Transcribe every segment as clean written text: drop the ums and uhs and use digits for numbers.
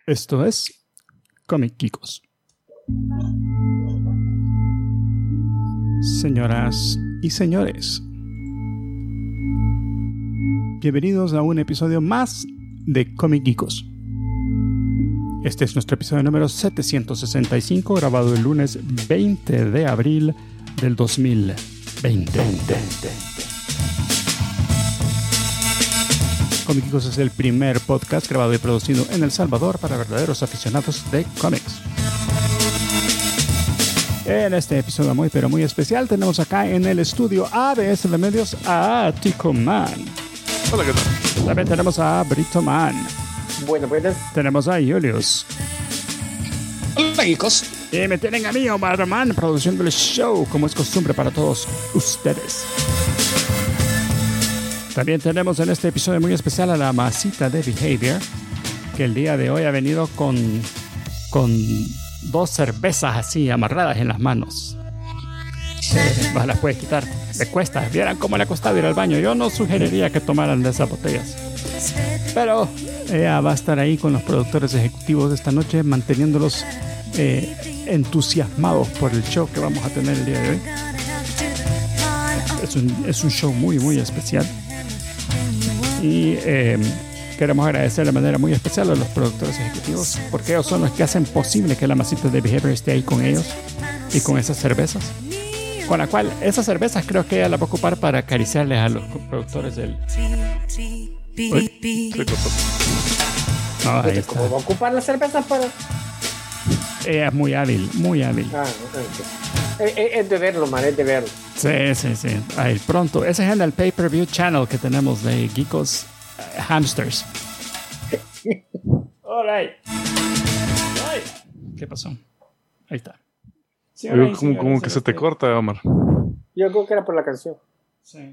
Esto es Comic Geekos. Señoras y señores, bienvenidos a un episodio más de Comic Geekos. Este es nuestro episodio número 765, grabado el lunes 20 de abril del 2020. Comic Geekos es el primer podcast grabado y producido en El Salvador para verdaderos aficionados de cómics. En este episodio muy pero muy especial tenemos acá en el estudio ABS de Medios a Tico Man. Hola, ¿qué tal? También tenemos a Brito Man. Bueno, pues Tenemos a Julius. Hola, chicos. Y me tienen a mí, Omar Man, produciendo el show, como es costumbre para todos ustedes. También tenemos en este episodio muy especial a la masita de Behavior, que el día de hoy ha venido con dos cervezas así amarradas en las manos. No las puede quitar, le cuesta. Vieran cómo le ha costado ir al baño. Yo no sugeriría que tomaran de esas botellas, pero ella va a estar ahí con los productores ejecutivos de esta noche, manteniéndolos entusiasmados por el show que vamos a tener el día de hoy. Es un show muy muy especial y queremos agradecer de manera muy especial a los productores ejecutivos, porque ellos son los que hacen posible que la masita de Behavior esté ahí con ellos y con esas cervezas, con la cual esas cervezas creo que ella la va a ocupar para acariciarles a los productores del... No, ahí está. ¿cómo va a ocupar las cervezas para...? Ella es muy hábil, muy hábil. Ah, es de verlo, man, es de verlo. Sí. Ahí pronto. Ese es en el pay-per-view channel que tenemos de Geekos Hamsters. All right. ¿Qué pasó? Ahí está. Como que se te corta, Omar. Yo creo que era por la canción. Sí.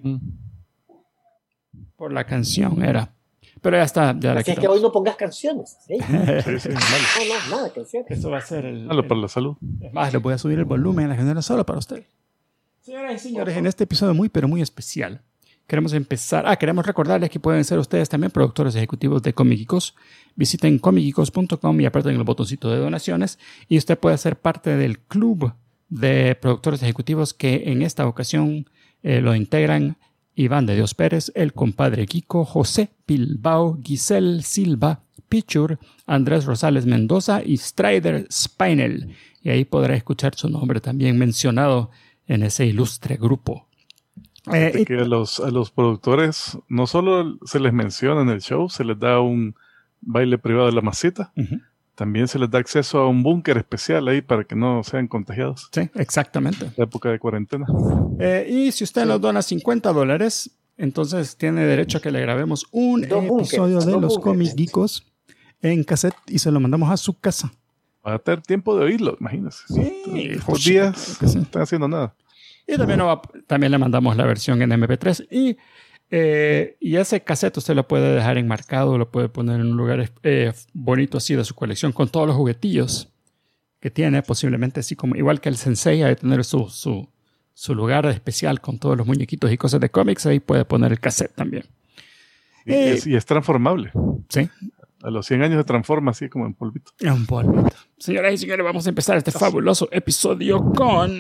Por la canción era. Pero ya está. Ya la Así es que quitamos. hoy no pongas canciones. ¿Sí? Sí, No, nada, canciones. Esto va a ser el... malo para la salud. Es más, le voy a subir el volumen a la general solo para usted. Señoras y señores, en este episodio muy pero muy especial, queremos recordarles que pueden ser ustedes también productores ejecutivos de Comic Geekos. Visiten comicgeekos.com y aprieten el botoncito de donaciones y usted puede ser parte del club de productores ejecutivos que en esta ocasión lo integran Iván de Dios Pérez, el compadre Kiko, José Bilbao, Giselle Silva, Pichur, Andrés Rosales Mendoza y Strider Spinel. Y ahí podrá escuchar su nombre también mencionado en ese ilustre grupo. Que a los productores no solo se les menciona en el show, se les da un baile privado de la masita, también se les da acceso a un búnker especial ahí para que no sean contagiados. Sí, exactamente. En la época de cuarentena. Y si usted nos dona $50, entonces tiene derecho a que le grabemos un episodio de los Comic Geekos en cassette y se lo mandamos a su casa. Va a tener tiempo de oírlo, imagínese. Sí, Estos días no están haciendo nada. Y también le mandamos la versión en MP3 y ese cassette usted lo puede dejar enmarcado, lo puede poner en un lugar bonito así de su colección con todos los juguetillos que tiene, posiblemente así como igual que el Sensei, hay que tener su lugar especial con todos los muñequitos y cosas de cómics, ahí puede poner el cassette también. Y es transformable. Sí. A los 100 años se transforma así como en polvito. Un polvito. Señoras y señores, vamos a empezar este fabuloso episodio con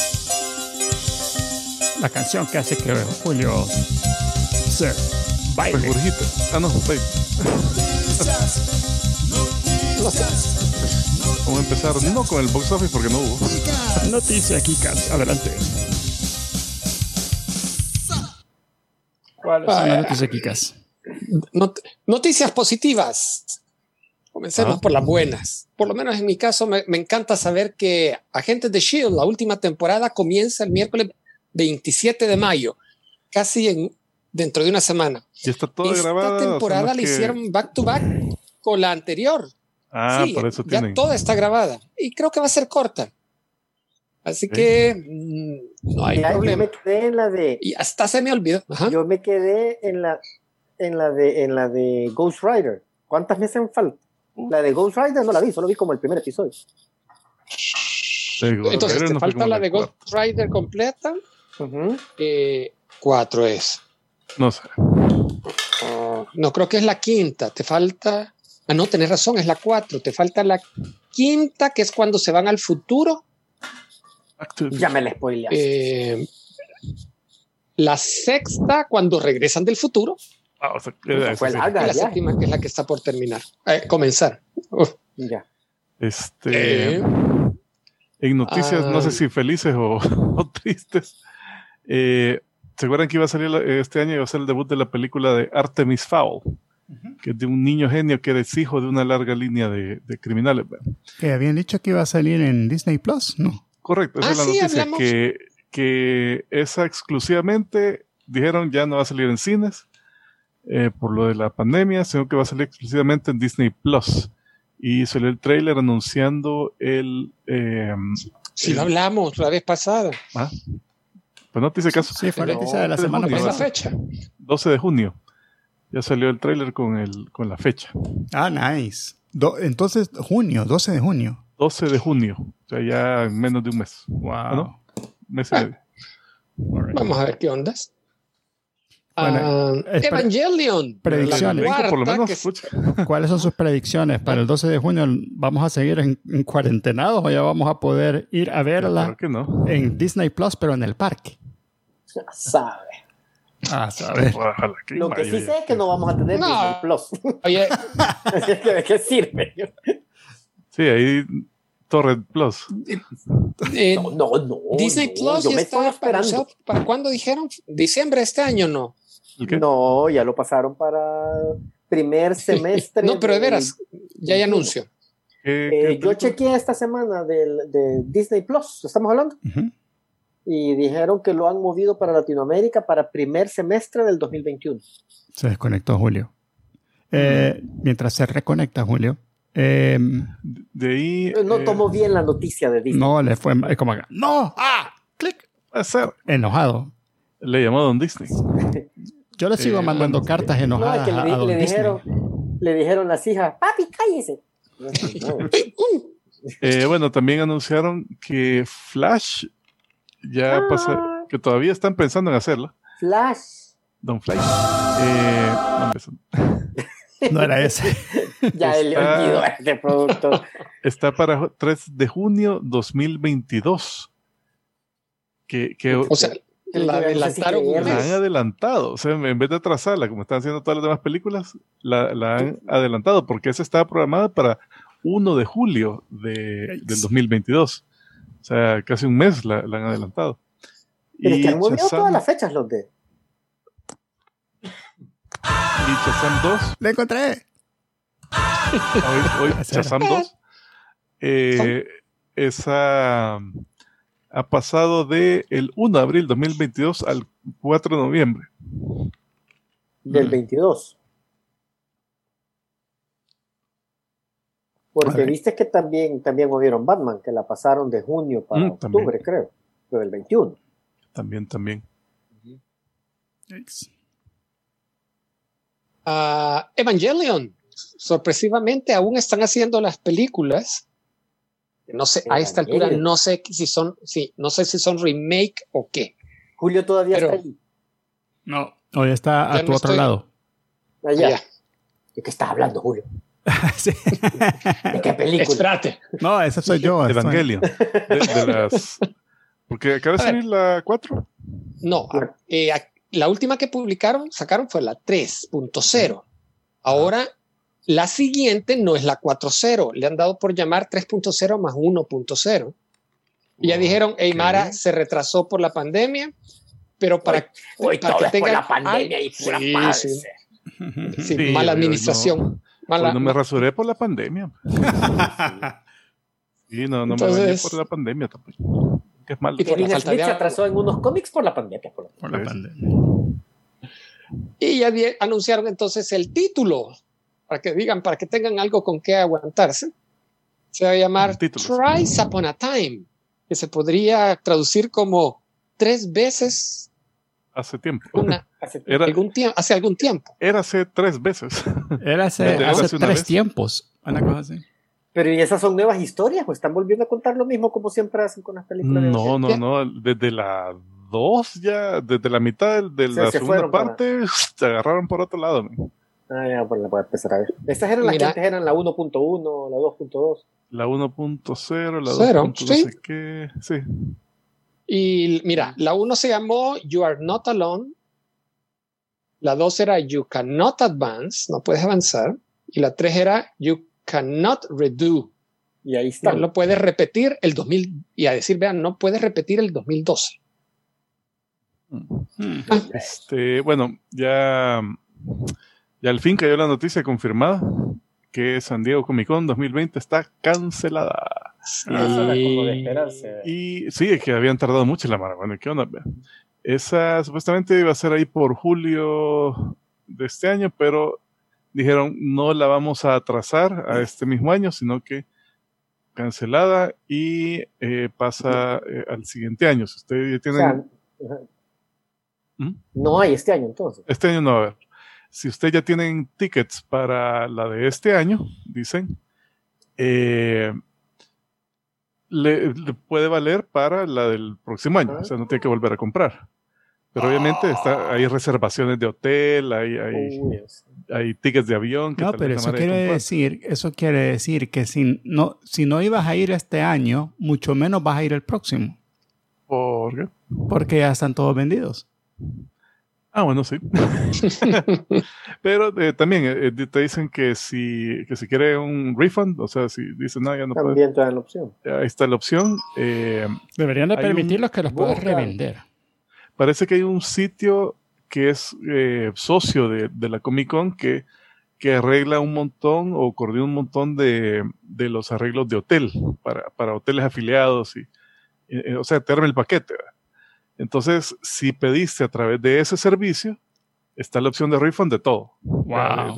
la canción que hace que Julio se baile. Burbujita. Ah, no, baile. Vamos a empezar no con el box office porque no hubo. Noticia, Kikas. Adelante. ¿Cuál es la noticia, Kikas? Noticias positivas. Comencemos por las buenas. Por lo menos en mi caso me encanta saber que Agentes de S.H.I.E.L.D., la última temporada, comienza el miércoles 27 de mayo, casi dentro de una semana. Y está toda grabada. Esta temporada la hicieron back to back con la anterior. Sí, por eso ya tienen. toda está grabada y creo que va a ser corta. Así que no hay problema. Yo me quedé en la de... Y hasta se me olvidó. Ajá. Yo me quedé en la de Ghost Rider. ¿Cuántas me hacen falta? La de Ghost Rider no la vi, solo vi como el primer episodio. Entonces te falta la de Ghost Rider completa. 4 es. No sé. No, creo que es la quinta. Te falta no, tenés razón, es la 4. Te falta la 5ª, que es cuando se van al futuro. Ya me la spoileaste. La 6ª, cuando regresan del futuro. Fue larga, y la 7ª, que es la que está por comenzar. Ya. En noticias, no sé si felices o tristes. ¿Se acuerdan que iba a salir este año? Iba a ser el debut de la película de Artemis Fowl, que es de un niño genio que es hijo de una larga línea de criminales. Que habían dicho que iba a salir en Disney Plus, ¿no? Correcto, esa es la noticia. Que esa exclusivamente, dijeron, ya no va a salir en cines por lo de la pandemia, sino que va a salir exclusivamente en Disney Plus. Y salió el tráiler anunciando lo hablamos la vez pasada. Pues no te hice caso. Sí, fue la noticia de la semana pasada. pasada. ¿Es la fecha? 12 de junio. Ya salió el tráiler con la fecha. Nice. Entonces, 12 de junio. 12 de junio. O sea, ya en menos de un mes. Wow. ¿No? Mes y medio. Vamos a ver qué ondas. Bueno, Evangelion. Predicciones. Por lo menos, ¿Cuáles son sus predicciones? ¿Para el 12 de junio vamos a seguir en cuarentenados o ya vamos a poder ir a verla en Disney Plus, pero en el parque? Sabe. Sabe. Lo que sí sé es que no vamos a tener Disney Plus. Oye. ¿De qué sirve? Sí, ahí Torrent Plus. No. Disney Plus yo ya me está estoy esperando. ¿Para cuándo dijeron? ¿Diciembre de este año no? No, ya lo pasaron para primer semestre. No, pero de veras, ya hay anuncio. Yo chequeé esta semana de Disney Plus, ¿estamos hablando? Uh-huh. Y dijeron que lo han movido para Latinoamérica para primer semestre del 2021. Se desconectó Julio. Mientras se reconecta Julio. De ahí. No tomó bien la noticia de Disney. No, le fue como acá. ¡No! ¡Clic! Enojado. Le llamó a Don Disney. Yo le sigo mandando cartas enojadas a Don Disney. Le dijeron las hijas, papi, cállese. Bueno, también anunciaron que Flash ya pasa, que todavía están pensando en hacerla. Flash. Don Flash. No era ese. Ya le olvidó este producto. Está para 3 de junio 2022. O sea, la adelantaron. La han adelantado. O sea, en vez de atrasarla, como están haciendo todas las demás películas, la han adelantado, porque esa estaba programada para 1 de julio del 2022. O sea, casi un mes la han adelantado. Pero es que han movido todas las fechas, los de. Y Shazam 2. ¡Le encontré! Hoy Shazam 2. Esa ha pasado del 1 de abril 2022 al 4 de noviembre. Del 22. Porque viste que también movieron Batman, que la pasaron de junio para octubre, también. creo. Pero del 21. También. Evangelion. Sorpresivamente aún están haciendo las películas. No sé, a esta altura no sé si son remake o qué. Julio todavía está ahí. No, hoy está a tu otro lado. Allá. ¿De qué estás hablando, Julio? Sí. ¿De qué película? Espérate. No, ese soy yo. Evangelion. De las... Porque acaba de salir la 4. No, la última que sacaron fue la 3.0. Ahora, la siguiente no es la 4.0. Le han dado por llamar 3.0 más 1.0. Y ya dijeron, Eymara se retrasó por la pandemia, pero para que tenga la pandemia y pura paz. Sí, mala administración. No me rasuré por la pandemia. Sí, no me bañé por la pandemia tampoco. Que es malo. Y Kevin Smith se atrasó en unos cómics por la pandemia. Por la pandemia. Y ya anunciaron entonces el título, para que tengan algo con qué aguantarse. Se va a llamar Thrice Upon a Time, que se podría traducir como 3 veces hace tiempo. Hace algún tiempo. Érase 3 veces. Hace 3 tiempos. Una cosa así. Pero ¿y esas son nuevas historias? ¿O están volviendo a contar lo mismo como siempre hacen con las películas? No. Desde la 2 ya, desde la mitad de la segunda parte, se agarraron por otro lado. Ya, pues la voy a empezar a ver. Estas eran las que antes eran la 1.1, la 2.2. La 1.0, la 2.0, ¿sí? No sé qué. Sí. Y mira, la 1 se llamó You Are Not Alone. La 2 era You Cannot Advance, no puedes avanzar. Y la 3 era You Cannot Redo. Y ahí está. No lo puedes repetir el 2000. Y a decir, vean, no puedes repetir el 2012. Bueno, ya al fin cayó la noticia confirmada que San Diego Comic Con 2020 está cancelada. Eso era como de esperarse. Y sí, es que habían tardado mucho en la mano. Bueno, ¿qué onda? Esa supuestamente iba a ser ahí por julio de este año, pero dijeron no la vamos a atrasar a este mismo año, sino que cancelada y pasa al siguiente año. Si ustedes tienen... No hay este año entonces. Este año no va a haber. Si ustedes ya tienen tickets para la de este año, dicen, le puede valer para la del próximo año. O sea, no tiene que volver a comprar. Pero obviamente hay reservaciones de hotel, hay tickets de avión. No, pero eso quiere decir que si no ibas a ir este año, mucho menos vas a ir el próximo. ¿Por qué? Porque ya están todos vendidos. Bueno, sí. Pero también te dicen que si quiere un refund, o sea, si dicen no, ya no puede. También te dan la opción. Ahí está la opción. Deberían de permitirlos que los puedas revender. Parece que hay un sitio que es socio de la Comic Con que arregla un montón o coordina un montón de los arreglos de hotel para hoteles afiliados o sea, te arma el paquete, ¿verdad? Entonces, si pediste a través de ese servicio, está la opción de refund de todo. Wow.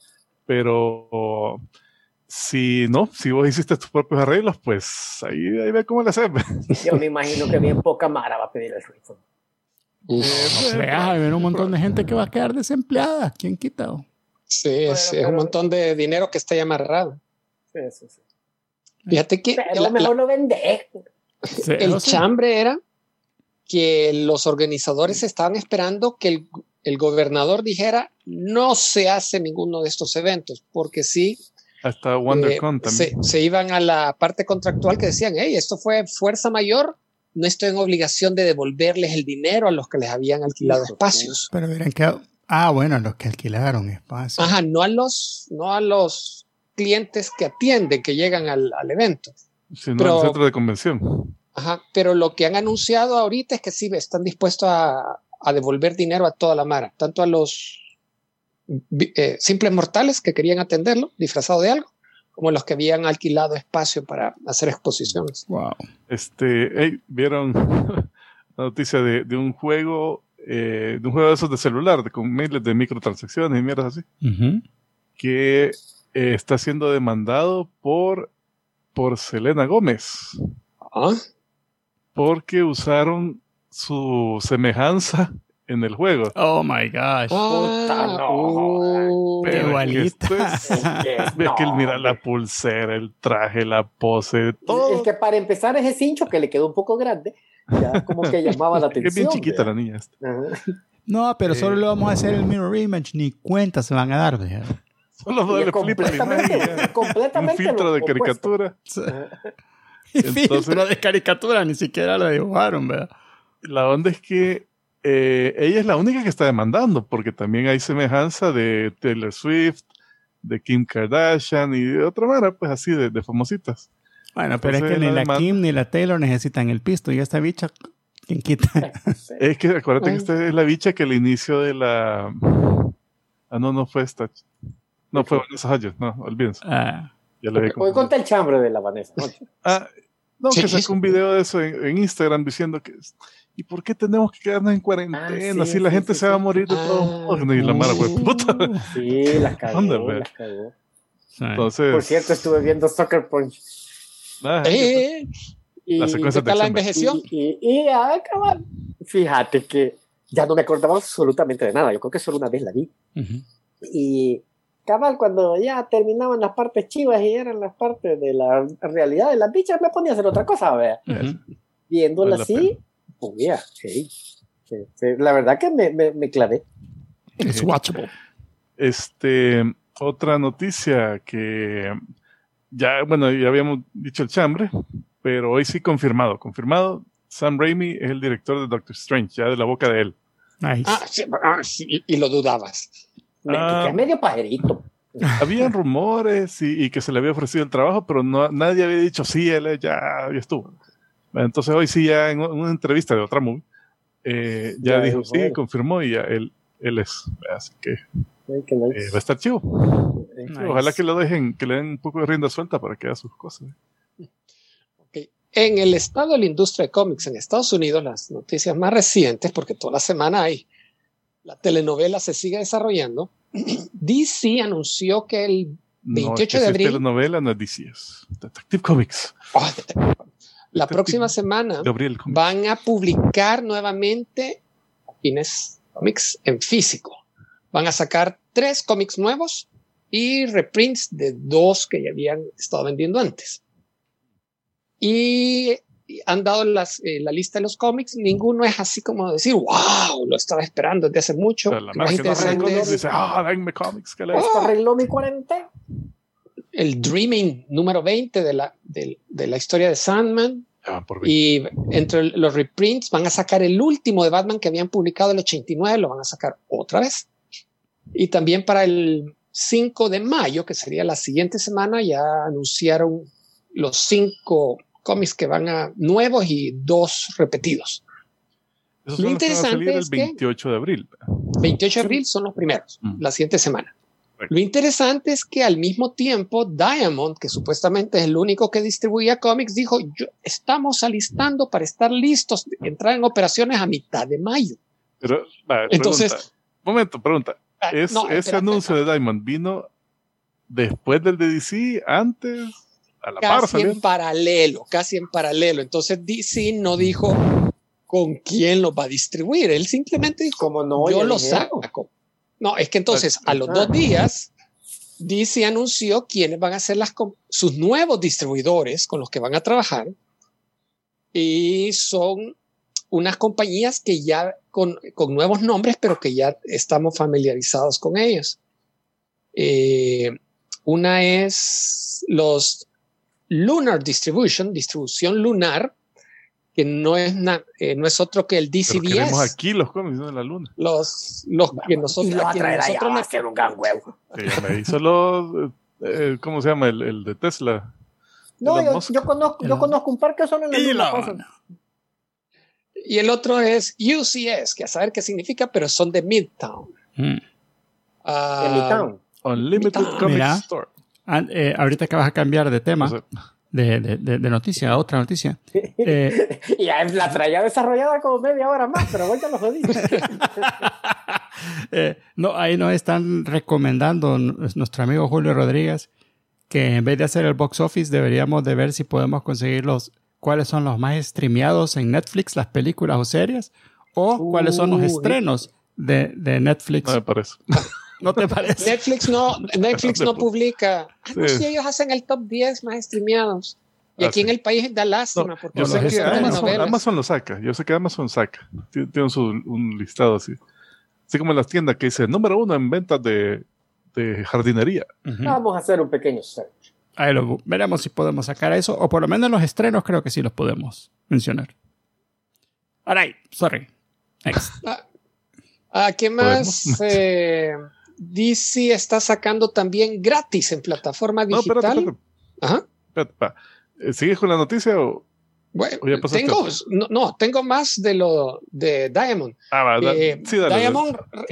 Pero si vos hiciste tus propios arreglos, pues ahí ve cómo le haces. Yo me imagino que bien poca mara va a pedir el refund. Va a haber un montón de gente que va a quedar desempleada. ¿Quién quita? Sí, es un montón de dinero que está ya amarrado. Sí. Fíjate que... Pero mejor lo vendés. El chambre era que los organizadores estaban esperando que el gobernador dijera no se hace ninguno de estos eventos, porque sí, hasta WonderCon también se iban a la parte contractual que decían, hey, esto fue fuerza mayor, no estoy en obligación de devolverles el dinero a los que les habían alquilado espacios. Pero miren que bueno, los que alquilaron espacios. Ajá, no a los clientes que atienden, que llegan al evento. Sino al centro de convención. Ajá, pero lo que han anunciado ahorita es que sí están dispuestos a devolver dinero a toda la mara, tanto a los simples mortales que querían atenderlo, disfrazado de algo, como los que habían alquilado espacio para hacer exposiciones. Wow. ¿Vieron la noticia de un juego de esos de celular, con miles de microtransacciones y mierdas así, que está siendo demandado por Selena Gómez? Porque usaron su semejanza en el juego. Oh my gosh. Pero igualita. Es que mira la pulsera, el traje, la pose, todo. Es que para empezar ese cincho que le quedó un poco grande, ya como que llamaba la atención. Es bien chiquita la niña esta. No, pero solo le vamos a hacer el mirror image, ni cuenta se van a dar. Solo darle flip a la imagen. Completamente un filtro de caricatura. Y filtro de caricatura, ni siquiera lo dibujaron, ¿verdad? La onda es que ella es la única que está demandando, porque también hay semejanza de Taylor Swift, de Kim Kardashian y de otra manera, pues así, de famositas. Bueno, pero entonces, es que ni la Kim ni la Taylor necesitan el pisto, y esta bicha, ¿quién quita? Es que acuérdate que esta es la bicha que al inicio de la... no fue esta. No fue Vanessa Hudgens, no, olvídense. Ya le Hoy conté el chambre de la Vanessa. Que sacó un video de eso en Instagram diciendo que ¿y por qué tenemos que quedarnos en cuarentena? Así la gente se va a morir de todos modos. Y la mara fue puta. Sí, las cagó. Entonces, por cierto, estuve viendo Sucker Punch. La secuencia de la envejeción. Y acabar. Fíjate que ya no me acordaba absolutamente de nada. Yo creo que solo una vez la vi. Y cabal, cuando ya terminaban las partes chivas y eran las partes de la realidad de las bichas, me ponía a hacer otra cosa, ¿verdad? Viéndola así, pues mira, sí. La verdad que me clavé. It's watchable. Otra noticia que ya habíamos dicho el chambre, pero hoy sí confirmado. Sam Raimi es el director de Doctor Strange, ya de la boca de él. Nice. Sí, y lo dudabas. Que es medio pajerito. Habían rumores y que se le había ofrecido el trabajo, pero nadie había dicho sí, él ya estuvo. Entonces hoy sí, ya en una entrevista de otra movie, ya dijo sí, él confirmó y ya él es. Así que va a estar chivo. Nice. Ojalá que lo dejen, que le den un poco de rienda suelta para que haga sus cosas. Okay. En el estado de la industria de cómics en Estados Unidos, las noticias más recientes, porque toda la semana la telenovela se sigue desarrollando. DC anunció que el 28 de abril. La telenovela no es DC, es Detective Comics. La próxima semana van a publicar nuevamente Guinness Comics en físico. Van a sacar 3 cómics nuevos y reprints de 2 que ya habían estado vendiendo antes. Y han dado la lista de los cómics. Ninguno es así como decir, wow, lo estaba esperando desde hace mucho. La más interesante dice, denme cómics. Esto arregló mi cuarentena. El Dreaming número 20 de la historia de Sandman. Y entre los reprints van a sacar el último de Batman que habían publicado el 89, lo van a sacar otra vez. Y también para el 5 de mayo, que sería la siguiente semana, ya anunciaron los 5 cómics que van a nuevos y 2 repetidos. Esos lo interesante es que el 28 de abril. 28 de abril son los primeros, la siguiente semana. Right. Lo interesante es que al mismo tiempo Diamond, que supuestamente es el único que distribuía cómics, dijo, estamos alistando para estar listos, entrar en operaciones a mitad de mayo. Pero, entonces, pregunta. ¿Ese anuncio de Diamond vino después del de DC, antes, a la par? Casi en paralelo. Entonces DC no dijo con quién lo va a distribuir. Él simplemente dijo, como no, yo lo saco. No, es que entonces a los 2 días DC anunció quiénes van a ser sus nuevos distribuidores con los que van a trabajar, y son unas compañías que ya con nuevos nombres, pero que ya estamos familiarizados con ellos. Una es los Lunar distribución lunar, que no es otro que el DCBS. Pero queremos aquí los cómics de la luna. Los que nosotros... Y lo va a traer allá, va a ser un gran huevo. Me hizo los... ¿cómo se llama? El de Tesla. No, yo conozco un par que son en la misma cosa. Y el otro es UCS, que a saber qué significa, pero son de Midtown. ¿De Midtown? Unlimited Comic Store. Ahorita que vas a cambiar de tema, de noticia a otra noticia. Y la traía desarrollada como media hora más, pero voy a los jodidos. No, ahí nos están recomendando nuestro amigo Julio Rodríguez que en vez de hacer el box office deberíamos de ver si podemos conseguir cuáles son los más streameados en Netflix, las películas o series, o cuáles son los estrenos de Netflix. No me parece. ¿No te parece? Netflix no publica. Si ellos hacen el top 10 más streameados. Y aquí en el país da lástima. Porque yo sé que Amazon lo saca. Yo sé que Amazon saca. Tiene un listado así. Así como en las tiendas que dice número 1 en ventas de jardinería. Vamos a hacer un pequeño search. Ahí veremos si podemos sacar eso. O por lo menos los estrenos creo que sí los podemos mencionar. Alright, sorry. Next. ¿Qué más? DC está sacando también gratis en plataforma digital. No, espérate. Ajá. Espérate. ¿Sigues con la noticia o...? Bueno, tengo más de Diamond. Sí, dale, Diamond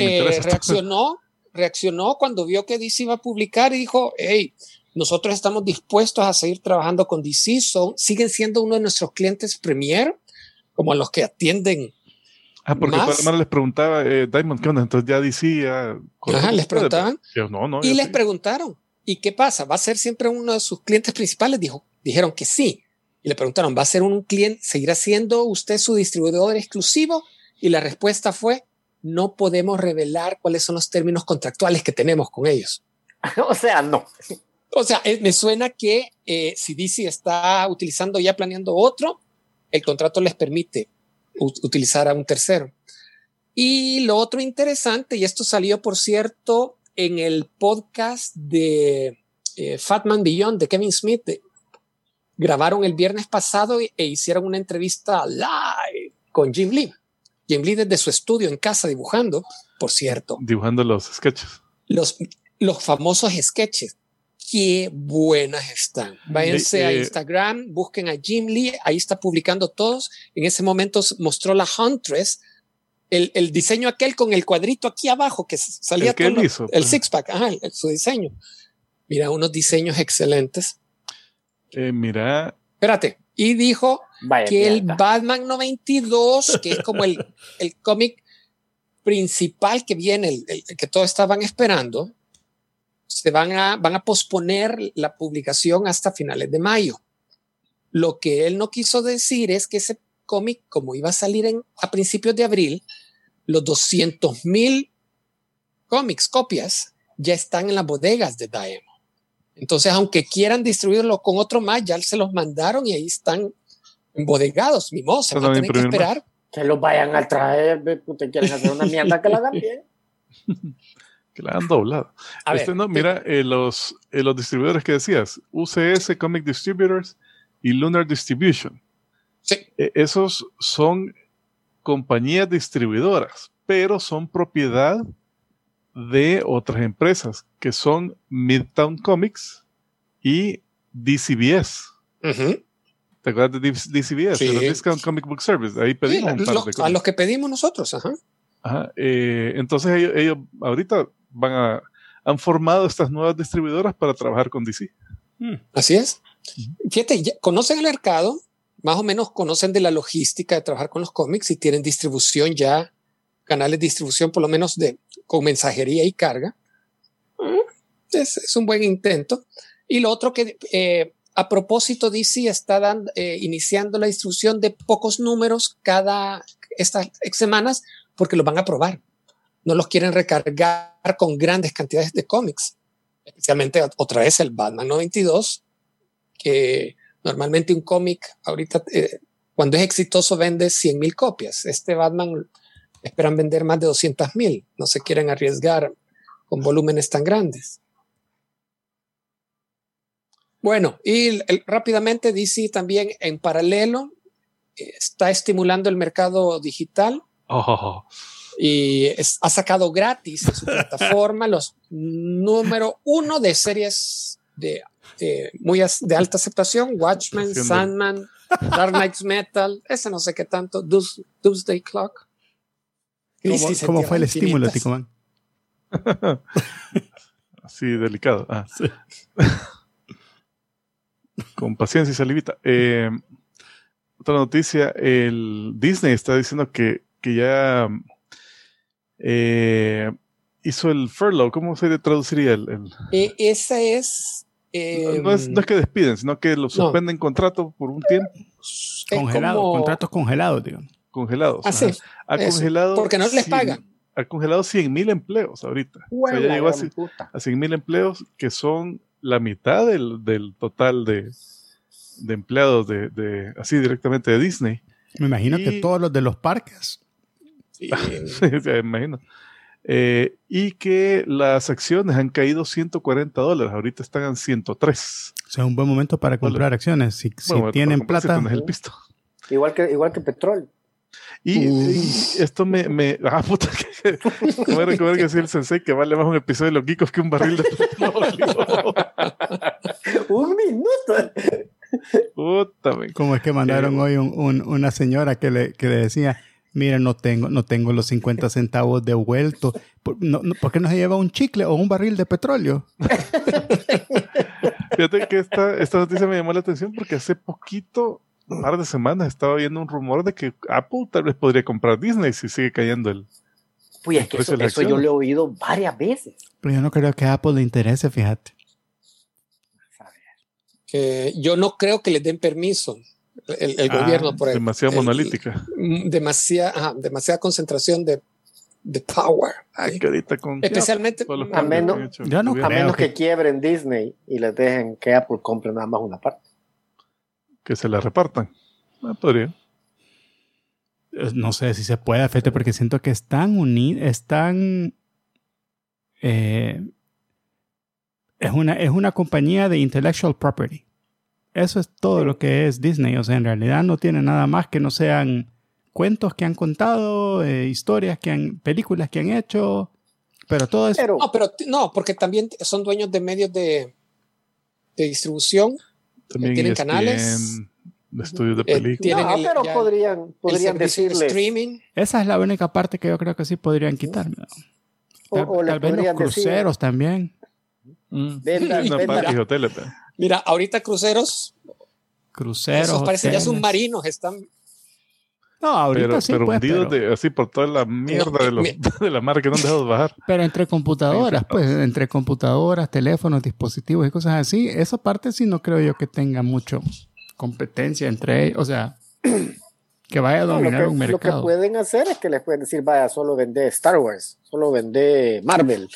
reaccionó cuando vio que DC iba a publicar y dijo, hey, nosotros estamos dispuestos a seguir trabajando con DC, siguen siendo uno de nuestros clientes premier, como los que atienden. Porque además les preguntaba, Diamond, ¿qué onda? Entonces ya DC... les preguntaban. Y les preguntaron, ¿y qué pasa? ¿Va a ser siempre uno de sus clientes principales? Dijeron que sí. Y le preguntaron, ¿va a ser un cliente, seguirá siendo usted su distribuidor exclusivo? Y la respuesta fue, no podemos revelar cuáles son los términos contractuales que tenemos con ellos. O sea, no. O sea, me suena que si DC está planeando otro, el contrato les permite utilizar a un tercero. Y lo otro interesante, y esto salió, por cierto, en el podcast de Fat Man Beyond de Kevin Smith, grabaron el viernes pasado e hicieron una entrevista live con Jim Lee. Jim Lee desde su estudio en casa dibujando, por cierto. Dibujando los sketches. Los famosos sketches. Qué buenas están. Váyanse a Instagram, busquen a Jim Lee, ahí está publicando todos. En ese momento mostró la Huntress, el diseño aquel con el cuadrito aquí abajo que salía todo el six-pack, su diseño. Mira, unos diseños excelentes. Mira. Espérate. Y dijo que el Batman 92, que es como el cómic principal que viene, el que todos estaban esperando, van a posponer la publicación hasta finales de mayo. Lo que él no quiso decir es que ese cómic, como iba a salir a principios de abril, los 200,000 copias ya están en las bodegas de Diamond. Entonces, aunque quieran distribuirlo con otro más, ya se los mandaron y ahí están embodegados. Ni modo, se van a tener que esperar. Que los vayan a traer. Ustedes quieren hacer una mierda que la hagan bien. Que la han doblado. Mira, los distribuidores que decías, UCS Comic Distributors y Lunar Distribution. Sí. Esos son compañías distribuidoras, pero son propiedad de otras empresas, que son Midtown Comics y DCBS. Uh-huh. ¿Te acuerdas de DCBS? Sí. De los Discount Comic Book Service. Ahí pedimos un par de cosas. A los que pedimos nosotros. Ajá. Entonces ellos ahorita han formado estas nuevas distribuidoras para trabajar con DC. Así es. Fíjate, conocen el mercado, más o menos conocen de la logística de trabajar con los cómics y tienen distribución ya, canales de distribución por lo menos con mensajería y carga. Es un buen intento. Y lo otro que a propósito DC está iniciando la distribución de pocos números estas semanas porque los van a probar. No los quieren recargar con grandes cantidades de cómics, especialmente otra vez el Batman 92, que normalmente un cómic ahorita cuando es exitoso vende 100,000 copias. Este Batman esperan vender más de 200,000. No se quieren arriesgar con volúmenes tan grandes. Bueno, y rápidamente DC también en paralelo está estimulando el mercado digital. Y ha sacado gratis en su plataforma los número 1 de series de alta aceptación: Watchmen, Sandman, Dark Knight Metal, ese no sé qué tanto, Doomsday Clock. ¿Cómo fue el estímulo, Ticomán? Así delicado. Sí. Con paciencia y salivita. Otra noticia, el Disney está diciendo que ya hizo el furlough. ¿Cómo se traduciría esa es... no es que despiden, sino que lo suspenden contrato por un tiempo. Contratos congelados, digamos. Congelados. Sí. Ha congelado porque no les pagan. Ha congelado 100,000 empleos ahorita. O sea, ya llegó a 100,000 empleos, que son la mitad del total de empleados así directamente de Disney. Me imagino que todos los de los parques. Sí, me imagino. Y que las acciones han caído $140. Ahorita están en 103. O sea, es un buen momento para comprar acciones. Si tienen plata. Si el pisto. Igual que petróleo. Y esto puta, ¿cómo era que decía el sensei que vale más un episodio de Los Geekos que un barril de petróleo? Un minuto. Puta, como es que mandaron hoy una señora que le decía: mira, no tengo los 50 centavos devueltos. ¿Por qué no se lleva un chicle o un barril de petróleo? Fíjate que esta noticia me llamó la atención porque hace poquito, un par de semanas, estaba viendo un rumor de que Apple tal vez podría comprar Disney si sigue cayendo el... Pues es que eso yo lo he oído varias veces. Pero yo no creo que a Apple le interese, fíjate. Yo no creo que les den permiso el gobierno por demasiado monolítica. Demasiada concentración de power. Especialmente a menos que quiebren Disney y les dejen que Apple compre nada más una parte. Que se la repartan. Podría. No sé si se puede, Fete, porque siento que están unidos, es una compañía de intellectual property. Eso es todo lo que es Disney. O sea, en realidad no tiene nada más que no sean cuentos que han contado, historias películas que han hecho, pero todo es... No, porque también son dueños de medios de distribución. También tienen ESPN, canales. Estudios de películas. Pero podrían decirles... streaming. Esa es la única parte que yo creo que sí podrían quitar. Tal vez los cruceros también. Parques y hoteles. Mira, ahorita cruceros, esos parecen ya submarinos, están... No, ahorita sí, pero pues, hundidos así por toda la mierda de la mar que no han dejado de bajar. Pero entre computadoras, entre computadoras, teléfonos, dispositivos y cosas así, esa parte sí no creo yo que tenga mucho competencia entre ellos. O sea, que vaya a dominar un mercado. Lo que pueden hacer es que les pueden decir, vaya, solo vende Star Wars, solo vende Marvel.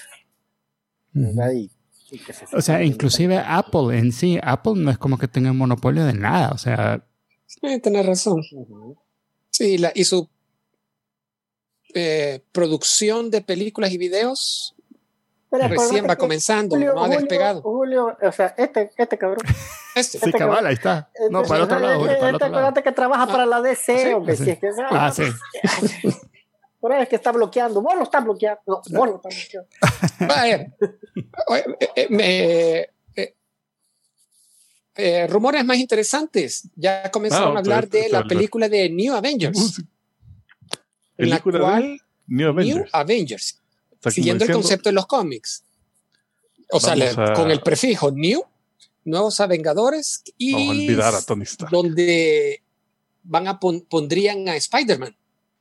O sea, inclusive Apple en sí, Apple no es como que tenga un monopolio de nada. O sea... Tenés razón. Sí, y su producción de películas y videos recién va comenzando, no ha despegado. Julio, o sea, este cabrón. Sí, cabal, ahí está. No, para el otro lado, Julio, para el otro lado. Acuérdate que trabaja para la DC, hombre. Sí. Si es que sí. Por ahí es que está bloqueando. Vos lo estás bloqueando. No, vos lo estás bloqueando. Rumores más interesantes. Ya comenzaron a hablar de la película de New Avengers. En la cual New Avengers. Siguiendo el concepto de los cómics. O sea, con el prefijo New, Nuevos Vengadores, y vamos a olvidar a Tony Stark. Donde pondrían a Spider-Man.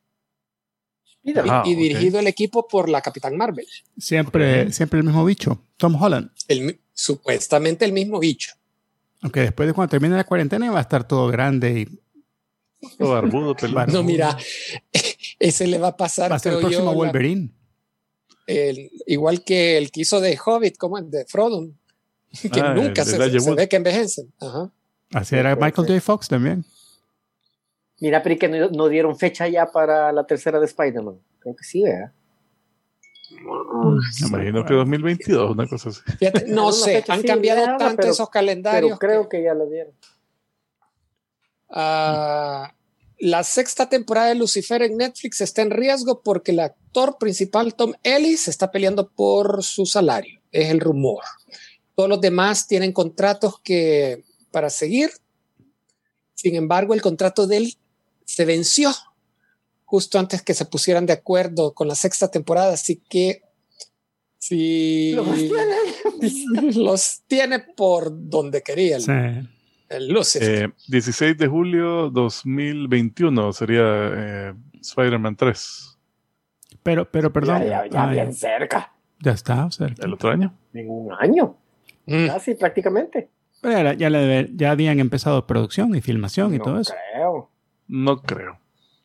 Y dirigido el equipo por la Capitán Marvel. Siempre el mismo bicho, Tom Holland. Supuestamente el mismo bicho. Aunque después de cuando termine la cuarentena va a estar todo grande y... Todo barbudo, peludo. No, mira, ese le va a pasar. Va a ser el próximo Wolverine. Igual que el que hizo de Hobbit, como el de Frodo. Que nunca se ve que envejecen. Ajá. Así era Michael J. Fox también. Mira, pero que no dieron fecha ya para la tercera de Spider-Man. Creo que sí, ¿verdad? Me imagino que 2022, una cosa así. Fíjate, no sé, han cambiado tanto esos calendarios. Pero creo que ya lo dieron. La sexta temporada de Lucifer en Netflix está en riesgo porque el actor principal Tom Ellis está peleando por su salario. Es el rumor. Todos los demás tienen contratos para seguir. Sin embargo, el contrato de él se venció justo antes que se pusieran de acuerdo con la sexta temporada, así que sí, los tiene por donde quería el Lucifer. 16 de julio 2021 sería Spider-Man 3. Pero perdón. Ya bien cerca. Ya está cerca. ¿El otro año? En un año. Casi prácticamente. Pero ya habían empezado producción y filmación y todo eso. No creo.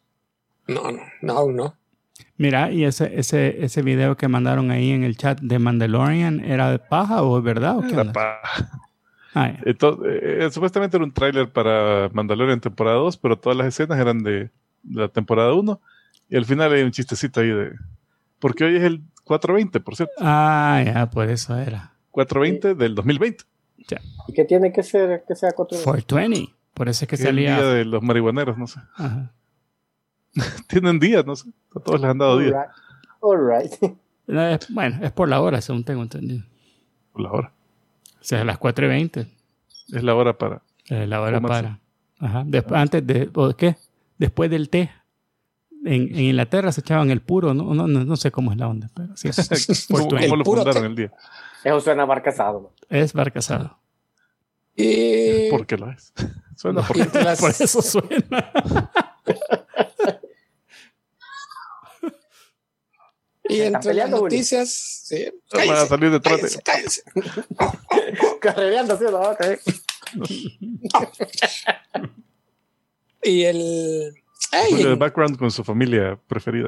No. Mira, y ese video que mandaron ahí en el chat de Mandalorian, ¿era de paja o es verdad? ¿O qué era paja. Supuestamente era un tráiler para Mandalorian temporada 2, pero todas las escenas eran de la temporada 1. Y al final hay un chistecito ahí porque hoy es el 420, por cierto. Ya, por eso era. 420 del 2020. Ya. ¿Y qué tiene que ser que sea 420? 420. Por eso es que salía... El día de los marihuaneros, no sé. Ajá. Tienen días, no sé. A todos les han dado días. All right. Bueno, es por la hora, según tengo entendido. Por la hora. O sea, a las 4:20. Es la hora para... la hora para... Ajá. Antes de... ¿Qué? Después del té. En Inglaterra se echaban el puro. No sé cómo es la onda, pero sí es ¿Cómo lo fundaron el día? Eso suena bar casado, ¿no? Es bar casado. ¿Por qué lo es? Suena por eso suena. Y entre las noticias, sí. Van a salir de trote. Cállense. Carrereando así la vaca, Y el background con su familia preferida.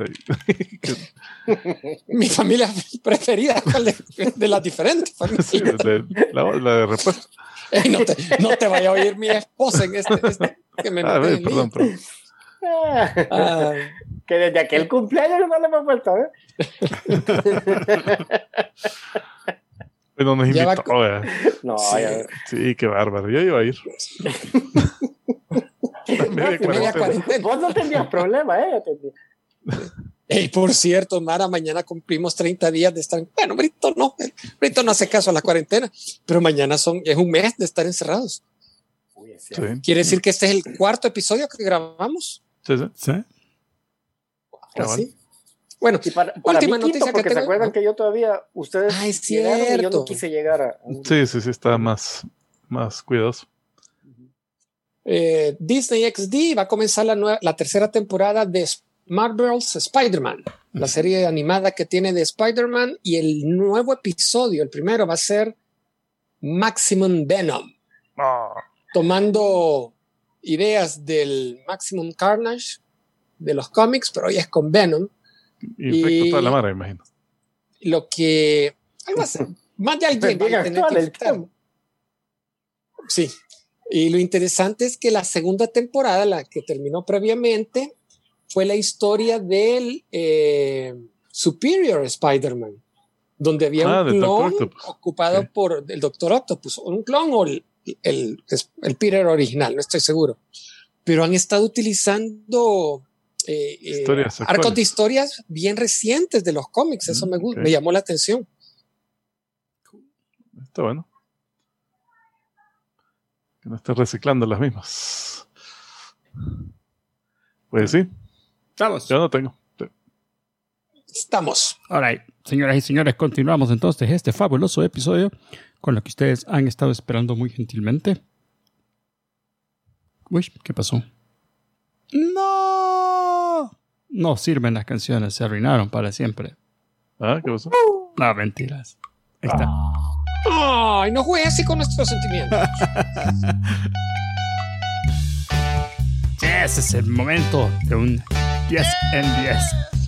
Mi familia preferida, ¿cuál de las diferentes familias? Sí, la de repuesto. No te vaya a oír mi esposa en este que me mete en perdón. Que desde aquel cumpleaños no le hemos vuelto a ver. Pero nos invitó. No, sí, qué bárbaro. Yo iba a ir. Vos no tenías problema, Por cierto, Mara, mañana cumplimos 30 días de estar. Bueno, Brito no hace caso a la cuarentena, pero mañana es un mes de estar encerrados. Sí. Quiere decir que este es el 4º episodio que grabamos. Sí. Así. Bueno, para última mí, noticia porque que se acuerdan que yo todavía, ustedes llegaron y yo no quise llegar a Sí, está más cuidadoso. Disney XD va a comenzar la tercera temporada de Marvel's Spider-Man, la serie animada que tiene de Spider-Man, y el nuevo episodio, el primero, va a ser Maximum Venom, tomando ideas del Maximum Carnage de los cómics, pero hoy es con Venom. Infecta toda la mara, imagino. Lo que algo así, más de alguien va a tener que infectar. Sí. Y lo interesante es que la segunda temporada, la que terminó previamente, fue la historia del Superior Spider-Man, donde había un clon ocupado por el Doctor Octopus, un clon o el Peter original, no estoy seguro. Pero han estado utilizando arcos de historias bien recientes de los cómics. Eso me llamó la atención. Está bueno. Que no esté reciclando las mismas. Pues sí. Estamos. Yo no tengo. Estamos. All right. Señoras y señores, continuamos entonces este fabuloso episodio con lo que ustedes han estado esperando muy gentilmente. Uy, ¿qué pasó? ¡No! No sirven las canciones, se arruinaron para siempre. ¿Qué pasó? No, mentiras. Ahí está. Ay, no juegues así con nuestros sentimientos. Ese es el momento de un 10 en 10.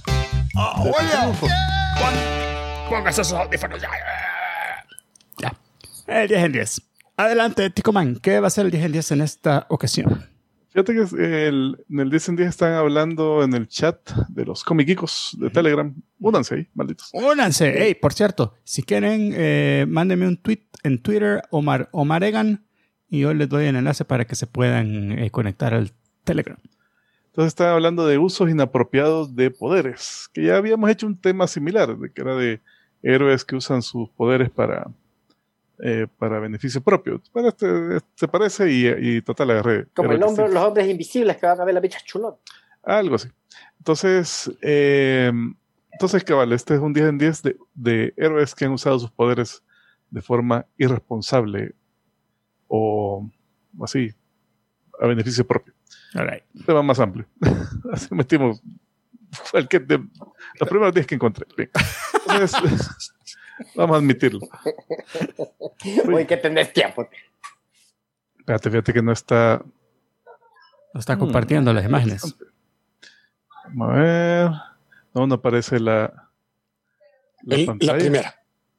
Póngase esos audífonos. Ya. El 10 en 10. Adelante, Ticoman. ¿Qué va a ser el 10 en 10 en esta ocasión? Fíjate que en el 10 en 10 están hablando en el chat de los comiquicos de Telegram. Únanse ahí, malditos. Únanse. Hey, por cierto, si quieren, mándenme un tweet en Twitter, Omaregan, y yo les doy el enlace para que se puedan conectar al Telegram. Entonces están hablando de usos inapropiados de poderes, que ya habíamos hecho un tema similar, de que era de héroes que usan sus poderes para beneficio propio. Bueno, se parece y total agarré. Como los hombres invisibles que van a ver las bichas chulón. Algo así. Entonces, cabal, este es un 10 en 10 de héroes que han usado sus poderes de forma irresponsable o así, a beneficio propio. Right. Tema más amplio. Así metimos los primeros 10 que encontré. Bien. Entonces, vamos a admitirlo. Hay que tener tiempo. Fíjate que no está... No está compartiendo las imágenes. Vamos a ver. No aparece la pantalla. La primera.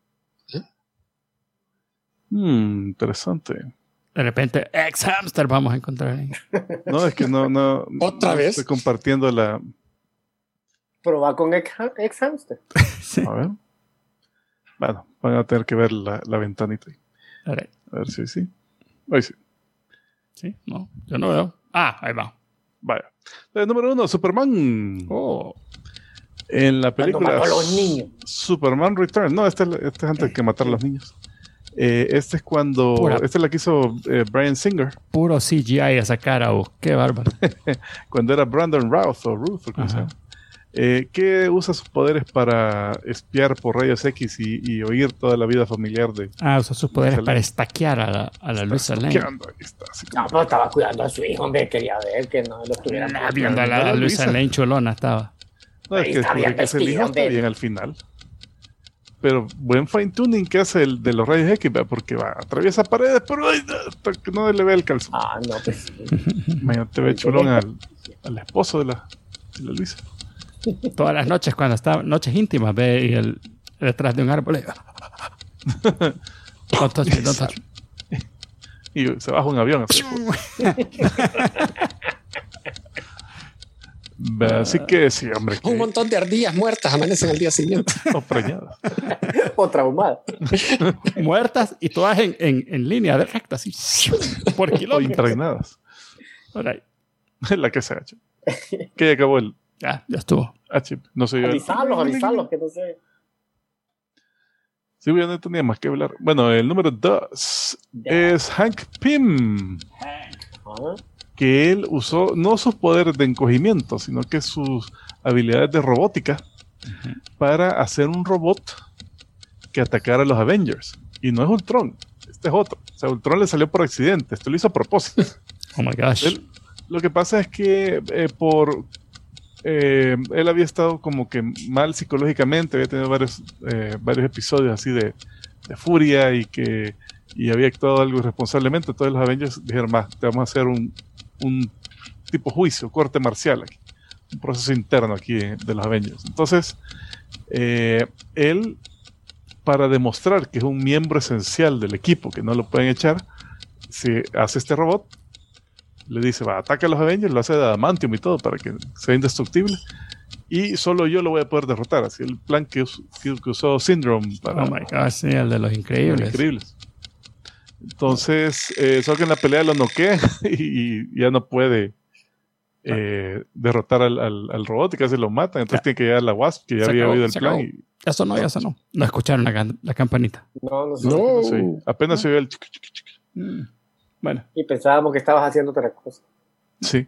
Interesante. De repente, ex-hamster vamos a encontrar ahí. No, es que no. ¿Otra vez? Estoy compartiendo la... Proba con ex-hamster. Sí. A ver. Bueno, van a tener que ver la ventanita. Right. A ver si sí. Ahí sí. Sí, no, yo no veo. Ahí va. Vaya. Número 1, Superman. Oh. En la película Cuando mató a los niños. Superman Returns. No, este es antes que matar a los niños. Este es cuando... Esta es la que hizo Bryan Singer. Puro CGI a esa cara, qué bárbaro. Cuando era Brandon Routh o como se llama. Que usa sus poderes para espiar por rayos X y oír toda la vida familiar de... Usa sus poderes para estaquear a la Luisa Lane. No, pero estaba cuidando a su hijo, hombre, quería ver que no lo estuvieran viendo a la Luisa Lane cholona estaba. No, es que después el hijo está bien al final. Pero buen fine tuning que hace el de los rayos X, porque atraviesa paredes, pero hasta que no le ve el calzón. No, pues. Imagínate, ve chulón al esposo de la Luisa. Todas las noches, cuando está noches íntimas, ve detrás de un árbol. Don't touch me, don't touch me. Y se baja un avión. Así que sí, hombre. Un montón de ardillas muertas amanecen al día siguiente. O preñadas. O traumadas. Muertas y todas en línea de recta, así. Por O kilómetros. impregnadas. Right. La que se ha hecho. Que ya acabó el Ya estuvo. chip. No sé yo. Avisarlos, que no sé. Sí, yo no tenía más que hablar. Bueno, el número 2 es Hank Pym. Ajá. Que él usó no sus poderes de encogimiento, sino que sus habilidades de robótica para hacer un robot que atacara a los Avengers. Y no es Ultron, este es otro. O sea, Ultron le salió por accidente, esto lo hizo a propósito. Oh my gosh. Lo que pasa es que él había estado como que mal psicológicamente, había tenido varios episodios así de furia y había actuado algo irresponsablemente. Entonces los Avengers dijeron, te vamos a hacer un tipo juicio, corte marcial aquí, un proceso interno aquí de los Avengers. Entonces, él, para demostrar que es un miembro esencial del equipo, que no lo pueden echar, se hace este robot, le dice, ataca a los Avengers, lo hace de adamantium y todo para que sea indestructible, y solo yo lo voy a poder derrotar. Así el plan que usó Syndrome para... Oh my gosh, sí, el de los increíbles. Entonces, solo que en la pelea lo noquea y ya no puede derrotar al robot y casi lo matan. Entonces tiene que llegar a la Wasp, que ya había oído el plan. Ya sonó. No escucharon la campanita. No. Apenas se oye el Bueno. Y pensábamos que estabas haciendo otra cosa. Sí.